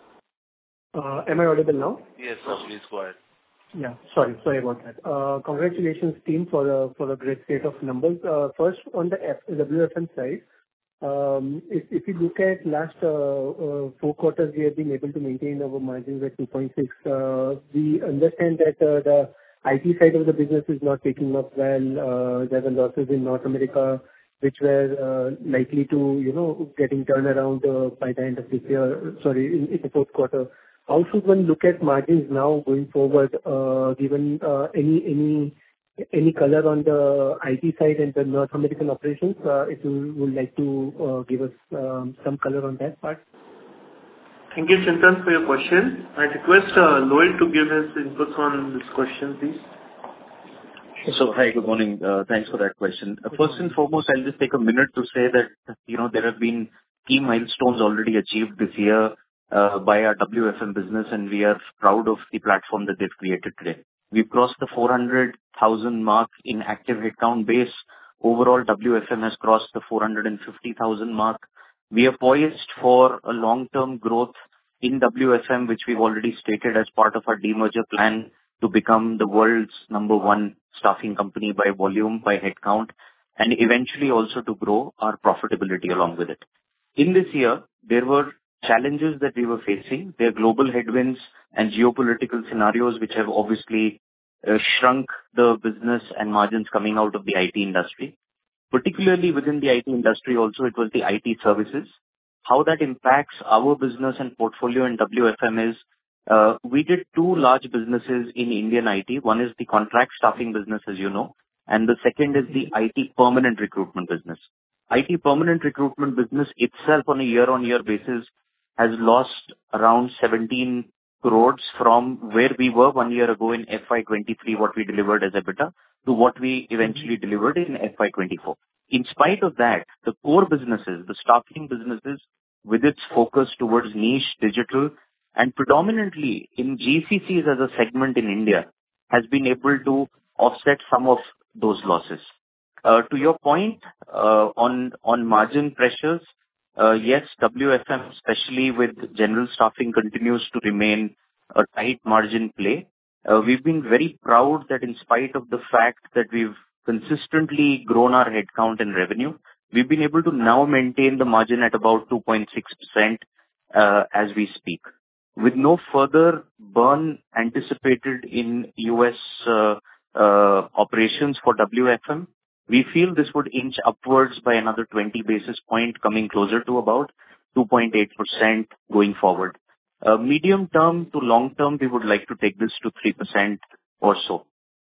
[SPEAKER 11] Uh, am I audible now?
[SPEAKER 1] Yes, sir. Please go ahead.
[SPEAKER 11] Yeah, sorry, sorry about that. Uh, congratulations, team, for a for a great set of numbers. Uh, first, on the F- W F M side, um, if if you look at last uh, uh, four quarters, we have been able to maintain our margins at two point six. Uh, we understand that uh, the I T side of the business is not picking up well. Uh, there were losses in North America, which were uh, likely to, you know, getting turned around uh, by the end of this year. Sorry, in, in the fourth quarter. How should one look at margins now going forward, uh, given uh, any any any color on the I T side and the North American operations? Uh, if you would like to uh, give us um, some color on that part.
[SPEAKER 3] Thank you, Chintan, for your question. I request uh, Lloyd to give his inputs on this question, please.
[SPEAKER 9] So, hi, good morning. Uh, thanks for that question. Uh, first and foremost, I'll just take a minute to say that, you know, there have been key milestones already achieved this year uh, by our W F M business, and we are proud of the platform that they've created today. We've crossed the four hundred thousand mark in active headcount base. Overall, W F M has crossed the four hundred fifty thousand mark. We are poised for a long-term growth in W F M, which we've already stated as part of our demerger plan to become the world's number one staffing company by volume, by headcount, and eventually also to grow our profitability along with it. In this year, there were challenges that we were facing. There are global headwinds and geopolitical scenarios which have obviously uh, shrunk the business and margins coming out of the I T industry. Particularly within the I T industry also, it was the I T services. How that impacts our business and portfolio in W F M is, uh, we did two large businesses in Indian I T. One is the contract staffing business, as you know, and the second is the I T permanent recruitment business. I T permanent recruitment business itself on a year-on-year basis has lost around seventeen crores from where we were one year ago in F Y twenty-three, what we delivered as EBITDA, to what we eventually delivered in F Y twenty-four. In spite of that, the core businesses, the staffing businesses, with its focus towards niche digital and predominantly in G C Cs as a segment in India, has been able to offset some of those losses. Uh, to your point uh, on on margin pressures, uh, yes, W F M, especially with general staffing, continues to remain a tight margin play. Uh, we've been very proud that in spite of the fact that we've consistently grown our headcount and revenue, we've been able to now maintain the margin at about two point six percent uh, as we speak. With no further burn anticipated in U S uh, uh, operations for W F M, we feel this would inch upwards by another twenty basis points, coming closer to about two point eight percent going forward. Uh, medium term to long term, we would like to take this to three percent or so.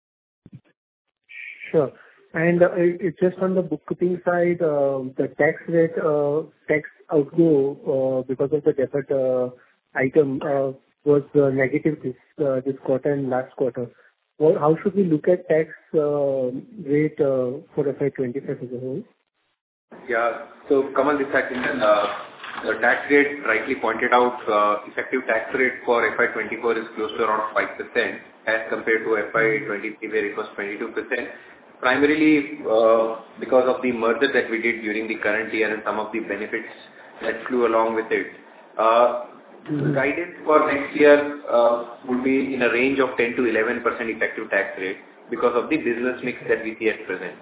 [SPEAKER 11] Sure. And uh, it- it's just on the bookkeeping side, uh, the tax rate, uh, tax outgo, uh, because of the deferred uh, item, uh, was uh, negative this uh, this quarter and last quarter. Well, how should we look at tax uh, rate uh, for F Y twenty-five as a whole?
[SPEAKER 5] Yeah. So Kamal, this second, uh, the tax rate rightly pointed out, uh, effective tax rate for F Y twenty-four is close to around five percent as compared to F Y twenty-three where it was twenty-two percent. Primarily uh, because of the merger that we did during the current year and some of the benefits that flew along with it. Uh, The guidance for next year uh, would be in a range of ten to eleven percent effective tax rate because of the business mix that we see at present.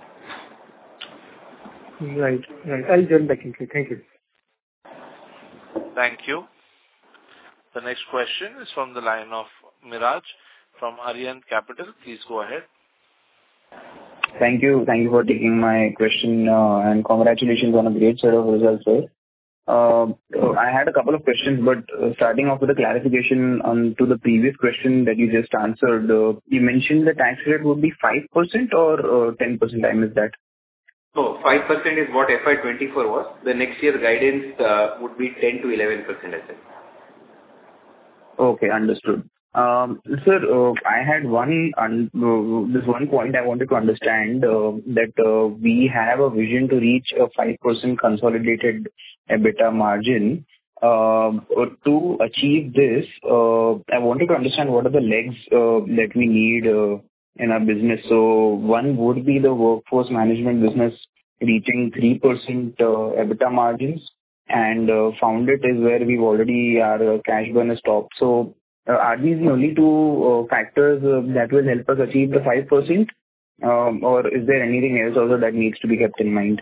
[SPEAKER 11] Right. Right. I'll join back in. Thank you.
[SPEAKER 1] Thank you. The next question is from the line of Miraj from Arihant Capital. Please go ahead.
[SPEAKER 12] Thank you. Thank you for taking my question, uh, and congratulations on a great set of results, sir. Uh, I had a couple of questions, but uh, starting off with a clarification on to the previous question that you just answered. Uh, you mentioned the tax rate would be five percent or uh, ten percent. I missed that.
[SPEAKER 5] No, five percent is what F Y twenty-four was. The next year guidance uh, would be ten to eleven percent, I said.
[SPEAKER 12] Okay, understood. Um, Sir, uh, I had one un- uh, this one point I wanted to understand, uh, that uh, we have a vision to reach a five percent consolidated EBITDA margin. Uh, To achieve this, uh, I wanted to understand what are the legs uh, that we need uh, in our business. So one would be the workforce management business reaching three percent uh, EBITDA margins, and uh, Foundit is where we've already our uh, cash burn is stopped. So uh, are these the only two uh, factors uh, that will help us achieve the five percent? Um, or is there anything else also that needs to be kept in mind?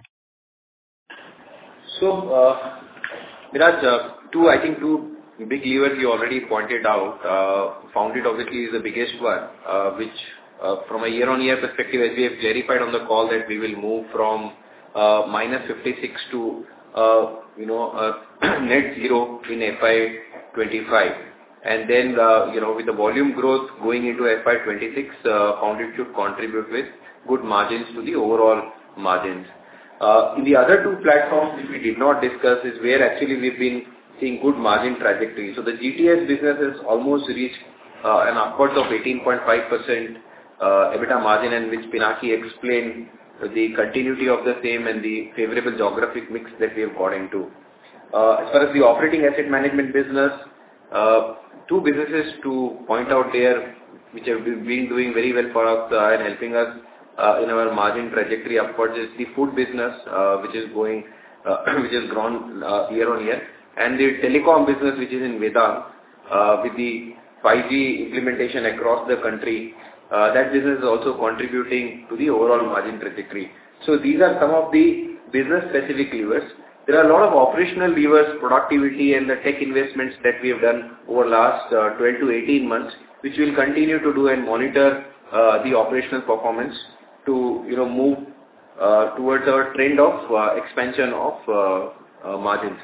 [SPEAKER 5] So, uh, Miraj, uh, two, I think two big levers you already pointed out. Uh, Foundit obviously is the biggest one, uh, which uh, from a year-on-year perspective, as we have clarified on the call, that we will move from uh, minus fifty-six to, uh, you know, uh, net zero in F Y twenty-five. And then, uh, you know, with the volume growth going into F Y twenty-six, uh, Foundit should contribute with good margins to the overall margins. Uh, in the other two platforms which we did not discuss is where actually we've been seeing good margin trajectory. So the G T S business has almost reached uh, an upwards of eighteen point five percent uh, EBITDA margin, and which Pinaki explained the continuity of the same and the favorable geographic mix that we have got into. Uh, as far as the operating asset management business, uh, two businesses to point out there which have been doing very well for us uh, and helping us Uh, in our margin trajectory upwards is the food business, uh, which is going, uh, which has grown uh, year on year, and the telecom business, which is in Vedant, uh, with the five G implementation across the country. Uh, that business is also contributing to the overall margin trajectory. So these are some of the business-specific levers. There are a lot of operational levers, productivity, and the tech investments that we have done over last uh, twelve to eighteen months, which we'll continue to do and monitor uh, the operational performance to, you know, move uh, towards our trend of uh, expansion of uh, uh, margins.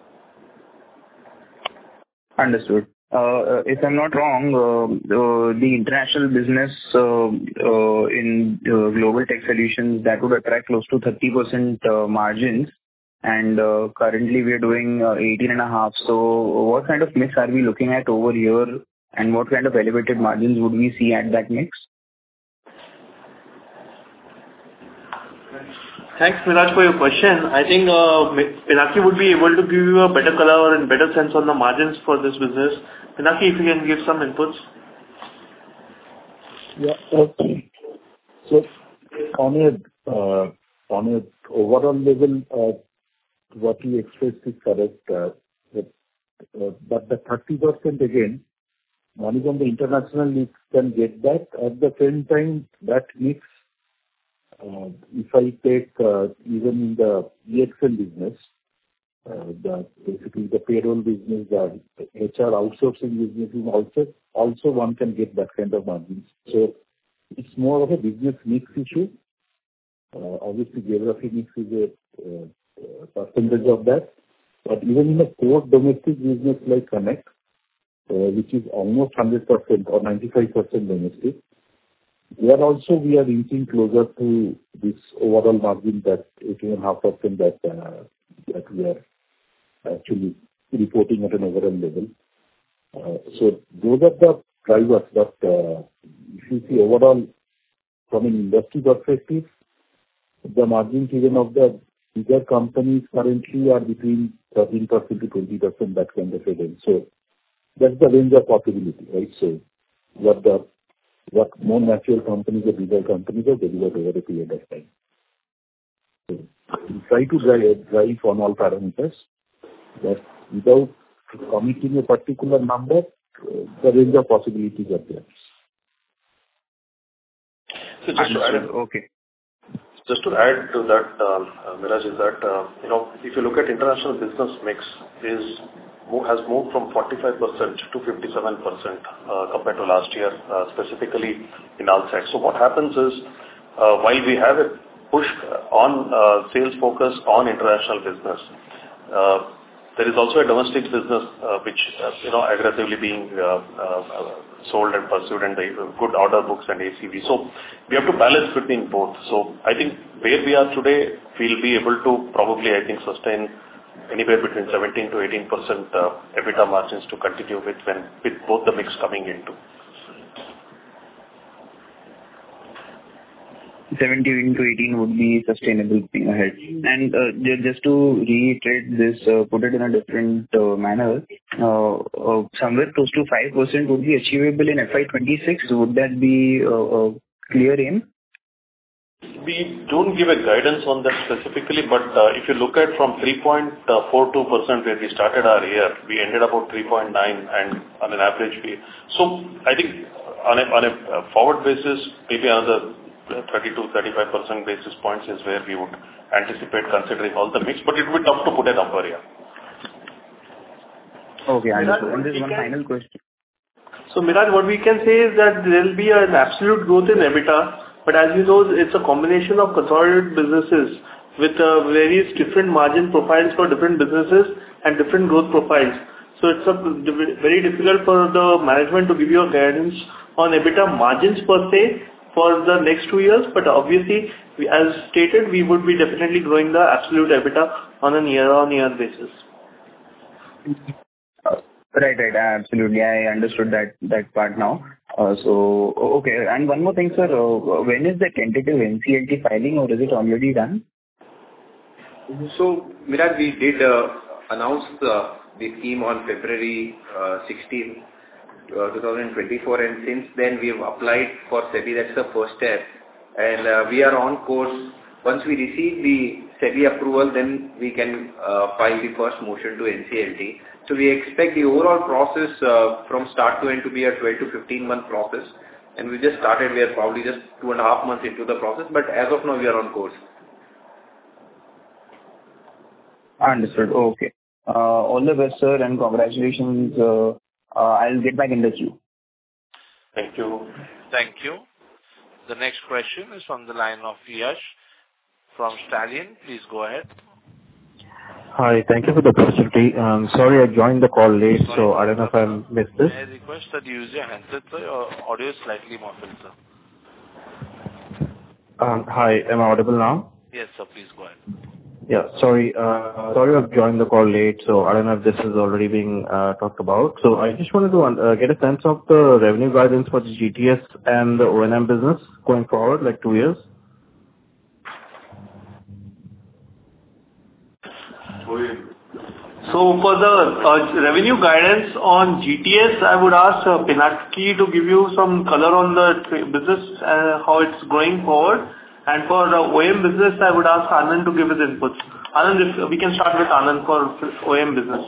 [SPEAKER 12] Understood. Uh, if I'm not wrong, uh, uh, the international business uh, uh, in uh, Global Tech Solutions, that would attract close to thirty percent uh, margins, and uh, currently we are doing uh, eighteen and a half. So what kind of mix are we looking at over here, and what kind of elevated margins would we see at that mix?
[SPEAKER 3] Thanks, Miraj, for your question. I think uh, Pinaki would be able to give you a better color and better sense on the margins for this business. Pinaki, if you can give some inputs.
[SPEAKER 6] Yeah. Okay. So on a uh, on a overall level, uh, what you expressed is correct. Uh, that, uh, but the thirty percent again, one is on the international mix can get that. At the same time, that mix, uh, if I take uh, even in the E X L business, uh, the basically the payroll business, the H R outsourcing business is also also one can get that kind of margins. So it's more of a business mix issue. Obviously, geography mix is a uh, percentage of that. But even in a core domestic business like Connect, uh, which is almost one hundred percent or ninety-five percent domestic, there also we are inching closer to this overall margin that eighteen point five percent that uh, that we are actually reporting at an overall level. Uh, So those are the drivers. But uh, if you see overall from an industry perspective, the margins even of the bigger companies currently are between thirteen percent to twenty percent, that kind of a range. So that's the range of possibility, right? So what the what more mature companies or bigger companies have delivered over a period of time. So we try to drive, drive on all parameters, but without committing a particular number, uh, the range of possibilities are there.
[SPEAKER 4] So just to add,
[SPEAKER 12] Okay.
[SPEAKER 4] just to add to that, um, uh, Miraj, is that, uh, you know, if you look at international business mix, is mo- has moved from forty-five percent to fifty-seven percent uh, compared to last year, uh, specifically in outside. So what happens is, uh, while we have a push on uh, sales focus on international business, uh, there is also a domestic business uh, which, uh, you know, aggressively being uh, uh, sold and pursued, and the good order books and A C V. So we have to balance between both. So I think where we are today, we'll be able to probably, I think, sustain anywhere between seventeen to eighteen percent uh, EBITDA margins to continue with when with both the mix coming into.
[SPEAKER 12] seventeen to eighteen would be sustainable thing ahead. And uh, ju- just to reiterate this, uh, put it in a different uh, manner, uh, uh, somewhere close to five percent would be achievable in F Y twenty-six. Would that be uh, a clear aim?
[SPEAKER 4] We don't give a guidance on that specifically, but uh, if you look at from three point four two percent where we started our year, we ended about three point nine, and on an average we... So I think on a, on a forward basis, maybe another thirty to thirty-five percent basis points is where we would anticipate considering all the mix, but it would be tough to put a number here.
[SPEAKER 12] Okay, understood. And there's one final question.
[SPEAKER 3] So Miraj, what we can say is that there will be an absolute growth in EBITDA, but as you know, it's a combination of consolidated businesses with uh, various different margin profiles for different businesses and different growth profiles. So it's a, very difficult for the management to give you a guidance on EBITDA margins per se for the next two years, but obviously, we, as stated, we would be definitely growing the absolute EBITDA on a year-on-year basis.
[SPEAKER 12] Right, right. Absolutely. I understood that, that part now. Uh, so, okay. And one more thing, sir. Uh, when is the tentative N C L T filing, or is it already done?
[SPEAKER 5] So, Miraj, we did uh, announce the, the scheme on February uh, sixteenth, uh, twenty twenty-four, and since then we have applied for SEBI. That's the first step. And uh, we are on course. Once we receive the SEBI approval, then we can uh, file the first motion to N C L T. So we expect the overall process uh, from start to end to be a twelve to fifteen month process. And we just started, we are probably just two and a half months into the process, but as of now we are on course.
[SPEAKER 12] Understood. Okay. Uh, all the best, sir, and congratulations. Uh, uh, I'll get back in the queue.
[SPEAKER 4] Thank you.
[SPEAKER 1] Thank you. The next question is from the line of Yash from Stallion. Please go ahead.
[SPEAKER 2] Hi, thank you for the opportunity. Um, sorry, I joined the call late,
[SPEAKER 1] Sorry,
[SPEAKER 2] so I don't know if I missed this.
[SPEAKER 1] May I request that you use your handset, sir? Your audio is slightly muffled, sir.
[SPEAKER 2] Um, hi, am I audible now?
[SPEAKER 1] Yes, sir. Please go ahead.
[SPEAKER 2] Yeah, sorry. Uh, sorry, I've joined the call late, so I don't know if this is already being uh, talked about. So I just wanted to uh, get a sense of the revenue guidance for the G T S and the O and M business going forward, like two years.
[SPEAKER 3] So for the uh, revenue guidance on G T S, I would ask uh, Pinaki to give you some color on the tra- business, uh, how it's going forward. And for the O E M business, I would ask Anand to give his inputs. Anand, if we can start with Anand for O E M business.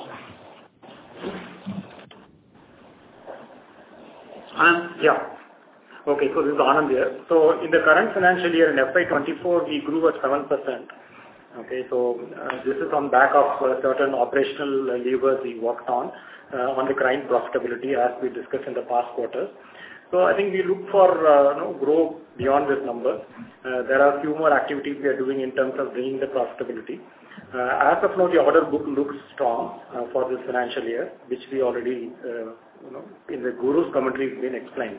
[SPEAKER 7] Anand? Yeah. Okay, so this is Anand here. So in the current financial year, in F Y twenty-four, we grew at seven percent. Okay, so uh, this is on back of uh, certain operational uh, levers we worked on uh, on the client profitability as we discussed in the past quarters. So I think we look for uh, you know, grow beyond this number. Uh, there are a few more activities we are doing in terms of bringing the profitability. Uh, as of now, the order book looks strong uh, for this financial year, which we already, uh, you know, in the Guru's commentary has been explained.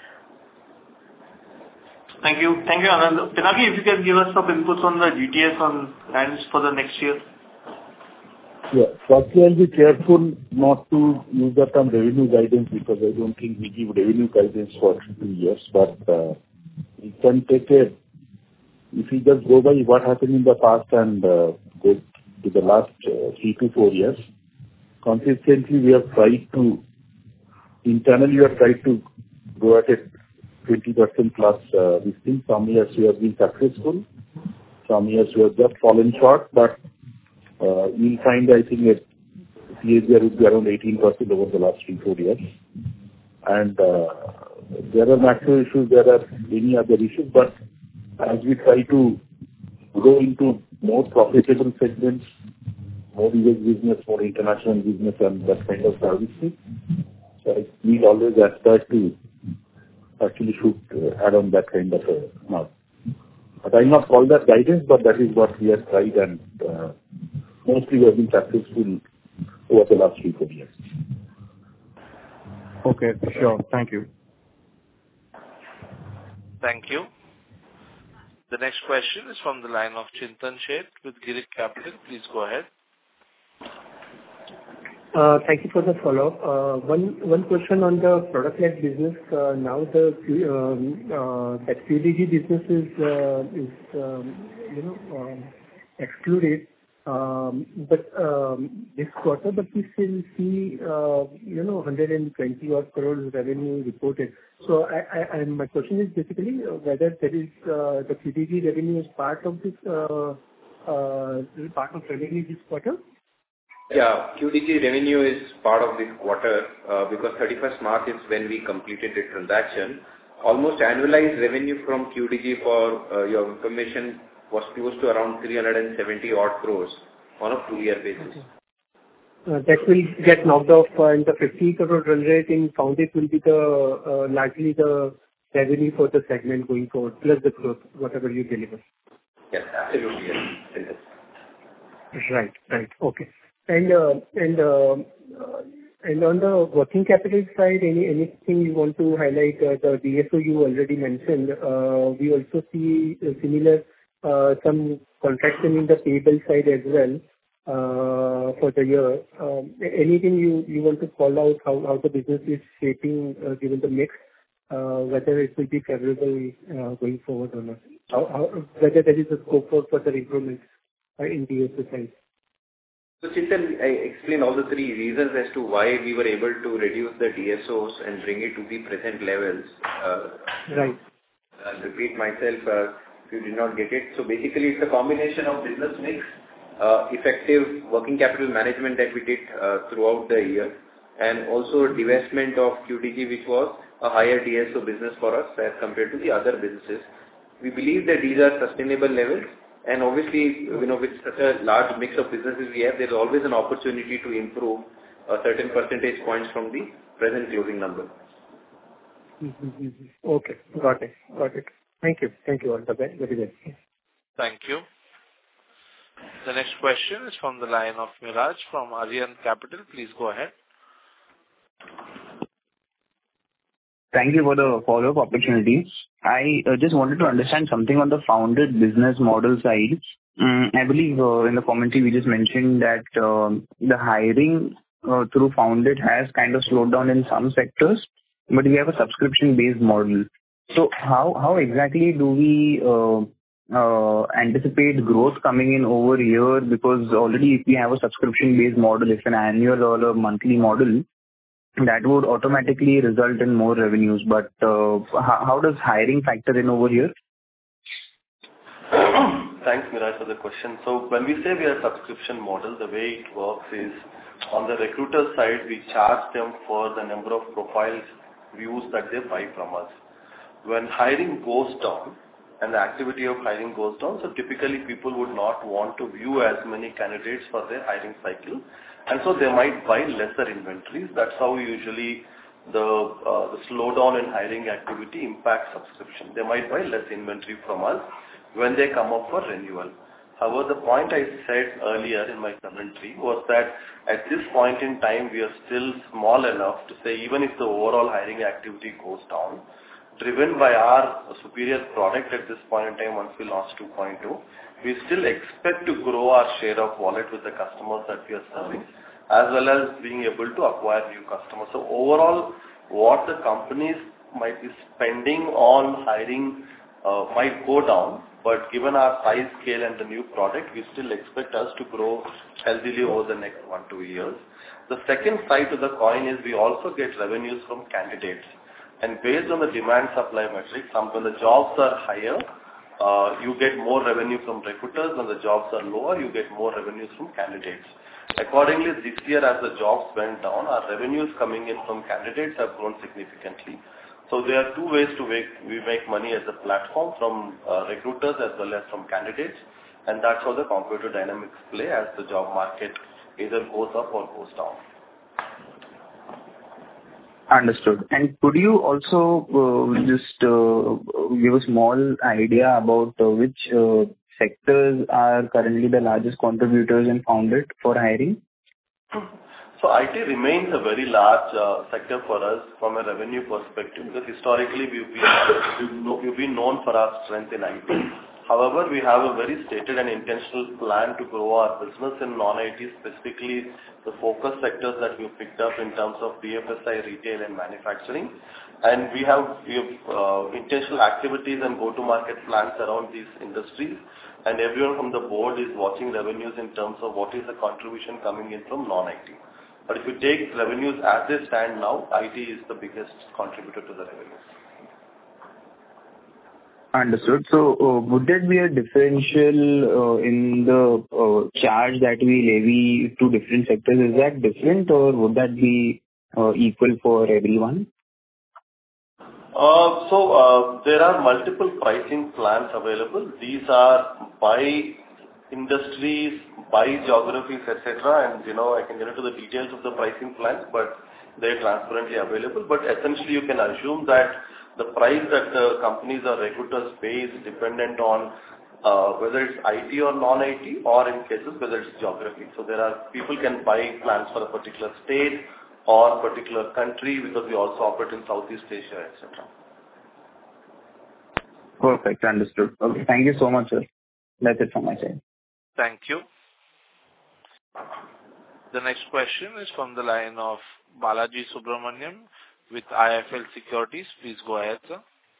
[SPEAKER 3] Thank you. Thank you, Anand. Pinaki, if you can give us some inputs on the G T S on guidance for the next year.
[SPEAKER 6] Yeah. Firstly, I'll be careful not to use the term revenue guidance because I don't think we give revenue guidance for two years. But uh, we can take a, if we just go by what happened in the past and uh, go to the last uh, three to four years, consistently we have tried to, internally we have tried to go at it twenty percent plus uh, this thing. Some years we have been successful, some years we have just fallen short, but uh, you'll find, I think, a C A G R would be around eighteen percent over the last three, four years. And uh, there are macro issues, there are many other issues, but as we try to go into more profitable segments, more U S business, more international business and that kind of services, so we always aspire to actually should uh, add on that kind of a mark. But I will not call that guidance, but that is what we have tried and uh, mostly we have been successful over the last three, four years.
[SPEAKER 2] Okay, sure. Thank you.
[SPEAKER 1] Thank you. The next question is from the line of Chintan Sheth with Girik Capital. Please go ahead.
[SPEAKER 11] Uh, Thank you for the follow-up. Uh, One one question on the product-led business. Uh, Now the um, uh, that Q D G business is uh, is um, you know um, excluded. Um, But um, this quarter, but we still see uh, you know one hundred twenty odd crores revenue reported. So I I I my question is basically whether there is uh, the Q D G revenue is part of this uh, uh, part of revenue this quarter?
[SPEAKER 5] Yeah, Q D G revenue is part of this quarter uh, because thirty-first March is when we completed the transaction. Almost annualized revenue from Q D G for uh, your information was close to around three hundred seventy odd crores on a full year basis.
[SPEAKER 11] Okay. Uh, that will get knocked off uh, and the fifty crore run rate in Founded will be the uh, largely the revenue for the segment going forward, plus the growth, whatever you deliver.
[SPEAKER 5] Yes, absolutely. Yes.
[SPEAKER 11] Right. Right. Okay. And uh, and uh, uh, and on the working capital side, any anything you want to highlight? Uh, the D S O you already mentioned. Uh, we also see uh, similar uh, some contraction in the payable side as well uh, for the year. Um, anything you, you want to call out how, how the business is shaping uh, given the mix, uh, whether it will be favorable uh, going forward or not? How, how, whether there is a scope for further improvement uh, in D S O side?
[SPEAKER 5] So Chintan, I explained all the three reasons as to why we were able to reduce the D S Os and bring it to the present levels. Uh,
[SPEAKER 11] right.
[SPEAKER 5] I'll repeat myself uh, if you did not get it. So basically it's a combination of business mix, uh, effective working capital management that we did uh, throughout the year, and also divestment of Q D G, which was a higher D S O business for us as compared to the other businesses. We believe that these are sustainable levels. And obviously, you know, with such a large mix of businesses we have, there's always an opportunity to improve a certain percentage points from the present closing number.
[SPEAKER 11] Mm-hmm. Okay, got it, got it. Thank you, thank you all the best. Very good.
[SPEAKER 1] Thank you. The next question is from the line of Miraj from Aryan Capital. Please go ahead.
[SPEAKER 12] Thank you for the follow-up opportunity. I uh, just wanted to understand something on the Founded business model side. Um, I believe uh, in the commentary we just mentioned that uh, the hiring uh, through Founded has kind of slowed down in some sectors, but we have a subscription-based model. So how how exactly do we uh, uh, anticipate growth coming in over here? Because already if we have a subscription-based model, if an annual or a monthly model, that would automatically result in more revenues. But uh, how, how does hiring factor in over here?
[SPEAKER 10] Thanks, Miraj, for the question. So when we say we are a subscription model, the way it works is on the recruiter side, we charge them for the number of profiles views that they buy from us. When hiring goes down and the activity of hiring goes down, so typically people would not want to view as many candidates for their hiring cycle. And so they might buy lesser inventories. That's how we usually the, uh, the slowdown in hiring activity impacts subscription. They might buy less inventory from us when they come up for renewal. However, the point I said earlier in my commentary was that at this point in time, we are still small enough to say even if the overall hiring activity goes down, driven by our superior product at this point in time once we launch two point oh, we still expect to grow our share of wallet with the customers that we are serving, as well as being able to acquire new customers. So overall, what the companies might be spending on hiring uh, might go down, but given our size, scale, and the new product, we still expect us to grow healthily over the next one, two years. The second side to the coin is we also get revenues from candidates. And based on the demand-supply metrics, some when the jobs are higher, uh, you get more revenue from recruiters. When the jobs are lower, you get more revenues from candidates. Accordingly, this year as the jobs went down, our revenues coming in from candidates have grown significantly. So there are two ways to make, we make money as a platform, from uh, recruiters as well as from candidates, and that's how the competitive dynamics play as the job market either goes up or goes down.
[SPEAKER 12] Understood. And could you also uh, just uh, give a small idea about uh, which uh, sectors are currently the largest contributors and founded for hiring?
[SPEAKER 10] So I T remains a very large uh, sector for us from a revenue perspective, because historically we've been, we've been known for our strength in I T. However, we have a very stated and intentional plan to grow our business in non-I T, specifically the focus sectors that we've picked up in terms of B F S I, retail, and manufacturing. And we have, we have uh, intentional activities and go-to-market plans around these industries. And everyone from the board is watching revenues in terms of what is the contribution coming in from non-I T. But if you take revenues as they stand now, I T is the biggest contributor to the revenues.
[SPEAKER 12] Understood. So, uh, would there be a differential uh, in the uh, charge that we levy to different sectors? Is that different, or would that be uh, equal for everyone?
[SPEAKER 10] Uh, so, uh, there are multiple pricing plans available. These are by industries, by geographies, et cetera. And, you know, I can get into the details of the pricing plans, but they're transparently available. But essentially, you can assume that the price that the companies or recruiters pay is dependent on uh, whether it's I T or non-I T, or in cases whether it's geography. So there are people can buy plans for a particular state or particular country, because we also operate in Southeast Asia, et cetera.
[SPEAKER 12] Perfect. Understood. Okay. Thank you so much, sir. That's it from my side.
[SPEAKER 1] Thank you. The next question is from the line of Balaji Subramaniam with I F L Securities. Please go ahead, sir.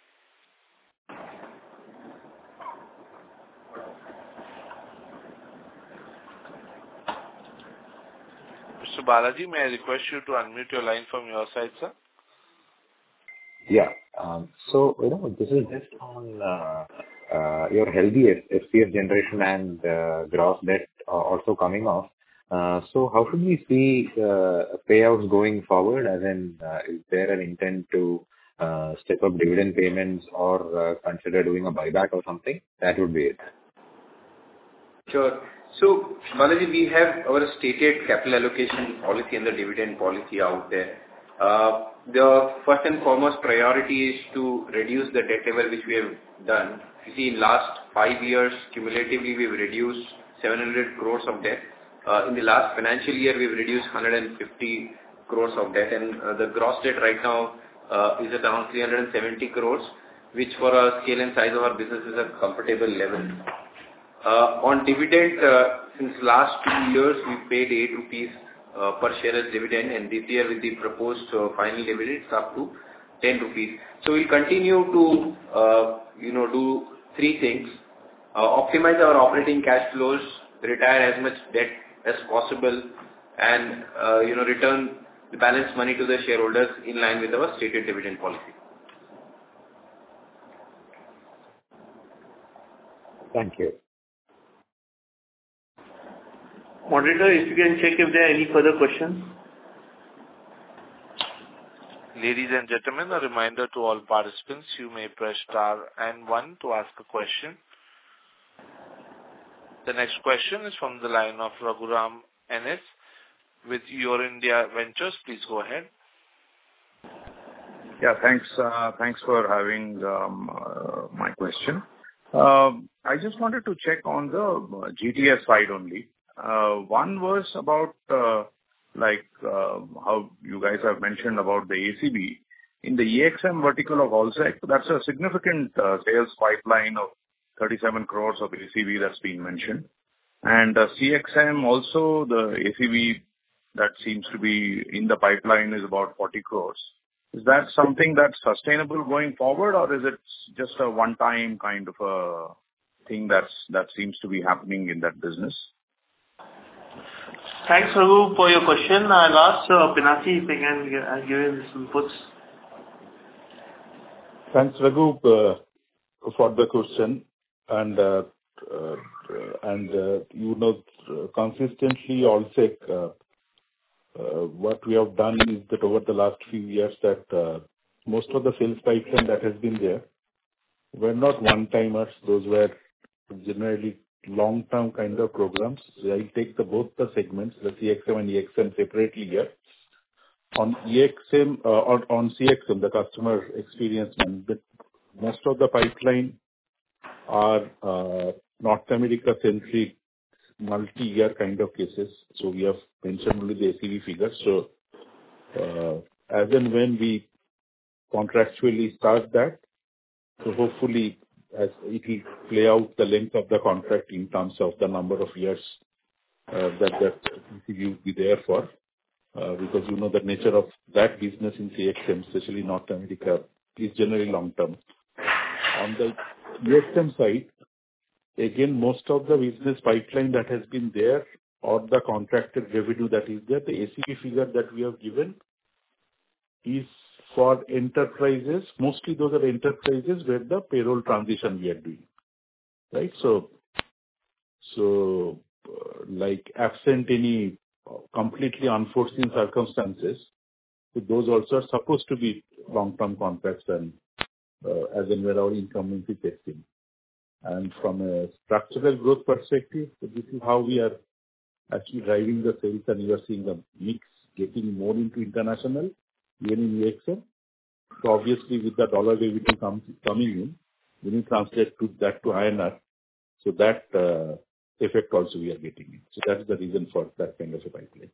[SPEAKER 1] Mister Balaji, may I request you to unmute your line from your side, sir?
[SPEAKER 2] Yeah. Um, so, you know, this is just on uh, uh, your healthy F C F generation and uh, gross debt uh, also coming off. Uh, so how should we see uh, payouts going forward? As in, uh, is there an intent to uh, step up dividend payments or uh, consider doing a buyback or something? That would be it.
[SPEAKER 5] Sure. So, Balaji, we have our stated capital allocation policy and the dividend policy out there. Uh, the first and foremost priority is to reduce the debt level, which we have done. You see, in last five years, cumulatively, we've reduced seven hundred crores of debt. Uh, in the last financial year, we've reduced one hundred fifty crores of debt, and uh, the gross debt right now uh, is at around three hundred seventy crores, which for our scale and size of our business is a comfortable level. Uh, on dividend, uh, since last two years, we paid eight rupees uh, per share as dividend, and this year with the proposed uh, final dividend, it's up to ten rupees. So we'll continue to, uh, you know, do three things: uh, optimize our operating cash flows, retire as much debt as possible, and uh, you know, return the balance money to the shareholders in line with our stated dividend policy.
[SPEAKER 2] Thank you.
[SPEAKER 3] Moderator, if you can check if there are any further questions.
[SPEAKER 1] Ladies and gentlemen, a reminder to all participants, you may press star and one to ask a question. The next question is from the line of Raghuram N S with Your India Ventures. Please go ahead.
[SPEAKER 6] Yeah, thanks. Uh, thanks for having um, uh, my question. Uh, I just wanted to check on the G T S side only. Uh, one was about uh, like uh, how you guys have mentioned about the A C B. In the E X M vertical of Allsec, that's a significant uh, sales pipeline of thirty-seven crores of A C B that's been mentioned. And uh, C X M also, the A C B that seems to be in the pipeline is about forty crores. Is that something that's sustainable going forward, or is it just a one-time kind of a thing that's that seems to be happening in that business?
[SPEAKER 3] Thanks, Raghu, for your question. I'll ask uh, Pinaki if he can give, uh, give his inputs.
[SPEAKER 6] Thanks, Raghu, uh, for the question. And uh, uh, and uh, you know, consistently Allsec, uh, uh, what we have done is that over the last few years that uh, most of the sales pipeline that has been there were not one-timers. Those were generally long-term kind of programs. So I'll take the both the segments, the C X M and E X M separately here. On E X M, uh, on, on C X M, the customer experience management, most of the pipeline are uh, North America-centric, multi-year kind of cases. So we have mentioned only the A C V figures. So uh, as and when we contractually start that, so hopefully as it will play out the length of the contract in terms of the number of years uh, that that A C V will be there for. Uh, because you know the nature of that business in C X M, especially North America, is generally long term. On the E X M side, again, most of the business pipeline that has been there or the contracted revenue that is there, the A C V figure that we have given is for enterprises. Mostly those are enterprises where the payroll transition we are doing, right? So, so uh, like absent any completely unforeseen circumstances, so those also are supposed to be long-term contracts and uh, as and where our income is testing. And from a structural growth perspective, so this is how we are actually driving the sales, and you are seeing the mix getting more into international, even in E X M. So obviously with the dollar revenue comes, coming in, we need to translate to that to I N R. So that uh, effect also we are getting in. So that's the reason for that kind of a pipeline.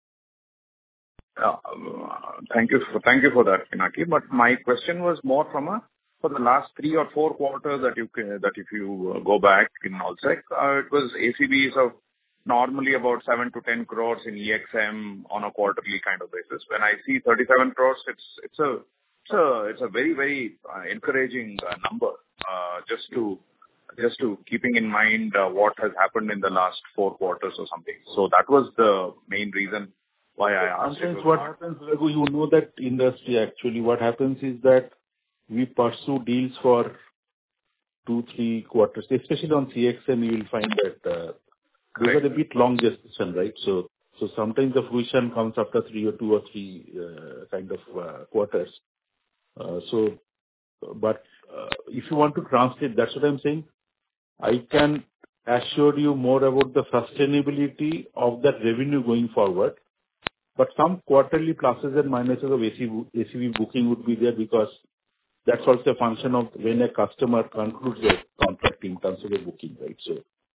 [SPEAKER 6] Uh, Thank you for thank you for that, Pinaki. But my question was more from a for the last three or four quarters that you can, that if you uh, go back in Allsec, uh, it was A C Bs of normally about seven to ten crores in E X M on a quarterly kind of basis. When I see thirty-seven crores, it's it's a it's a it's a very very uh, encouraging uh, number. Uh, just to just to keeping in mind uh, what has happened in the last four quarters or something. So that was the main reason why I asked. Sometimes what happens, Raghu, you know that industry actually, what happens is that we pursue deals for two, three quarters, especially on C X M, you will find that uh, those are a bit long gestation, right? So, so sometimes the fruition comes after three or two or three uh, kind of uh, quarters. Uh, so, but uh, if you want to translate, that's what I'm saying. I can assure you more about the sustainability of that revenue going forward. But some quarterly pluses and minuses of A C V booking would be there because that's also a function of when a customer concludes their contract in terms of a booking, right? So,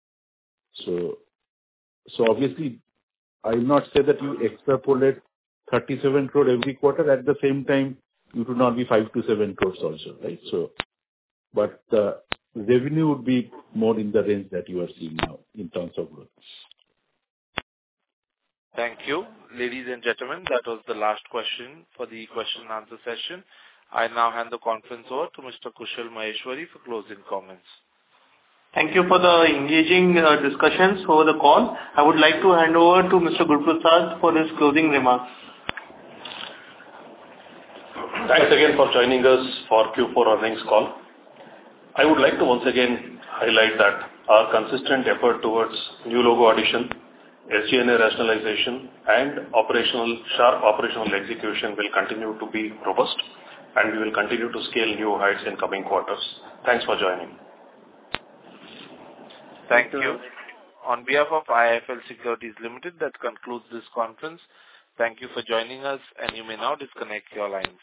[SPEAKER 6] so, so obviously, I will not say that you extrapolate thirty-seven crore every quarter. At the same time, you do not be five to seven crores also, right? So, but the revenue would be more in the range that you are seeing now in terms of growth.
[SPEAKER 1] Thank you. Ladies and gentlemen, that was the last question for the question and answer session. I now hand the conference over to Mister Kushal Maheshwari for closing comments.
[SPEAKER 3] Thank you for the engaging uh, discussions over the call. I would like to hand over to Mister Guruprasad for his closing remarks.
[SPEAKER 4] Thanks again for joining us for Q four earnings call. I would like to once again highlight that our consistent effort towards new logo addition, S G and A rationalization, and operational sharp operational execution will continue to be robust, and we will continue to scale new heights in coming quarters. Thanks for joining.
[SPEAKER 1] Thank you. On behalf of I I F L Securities Limited, that concludes this conference. Thank you for joining us, and you may now disconnect your lines.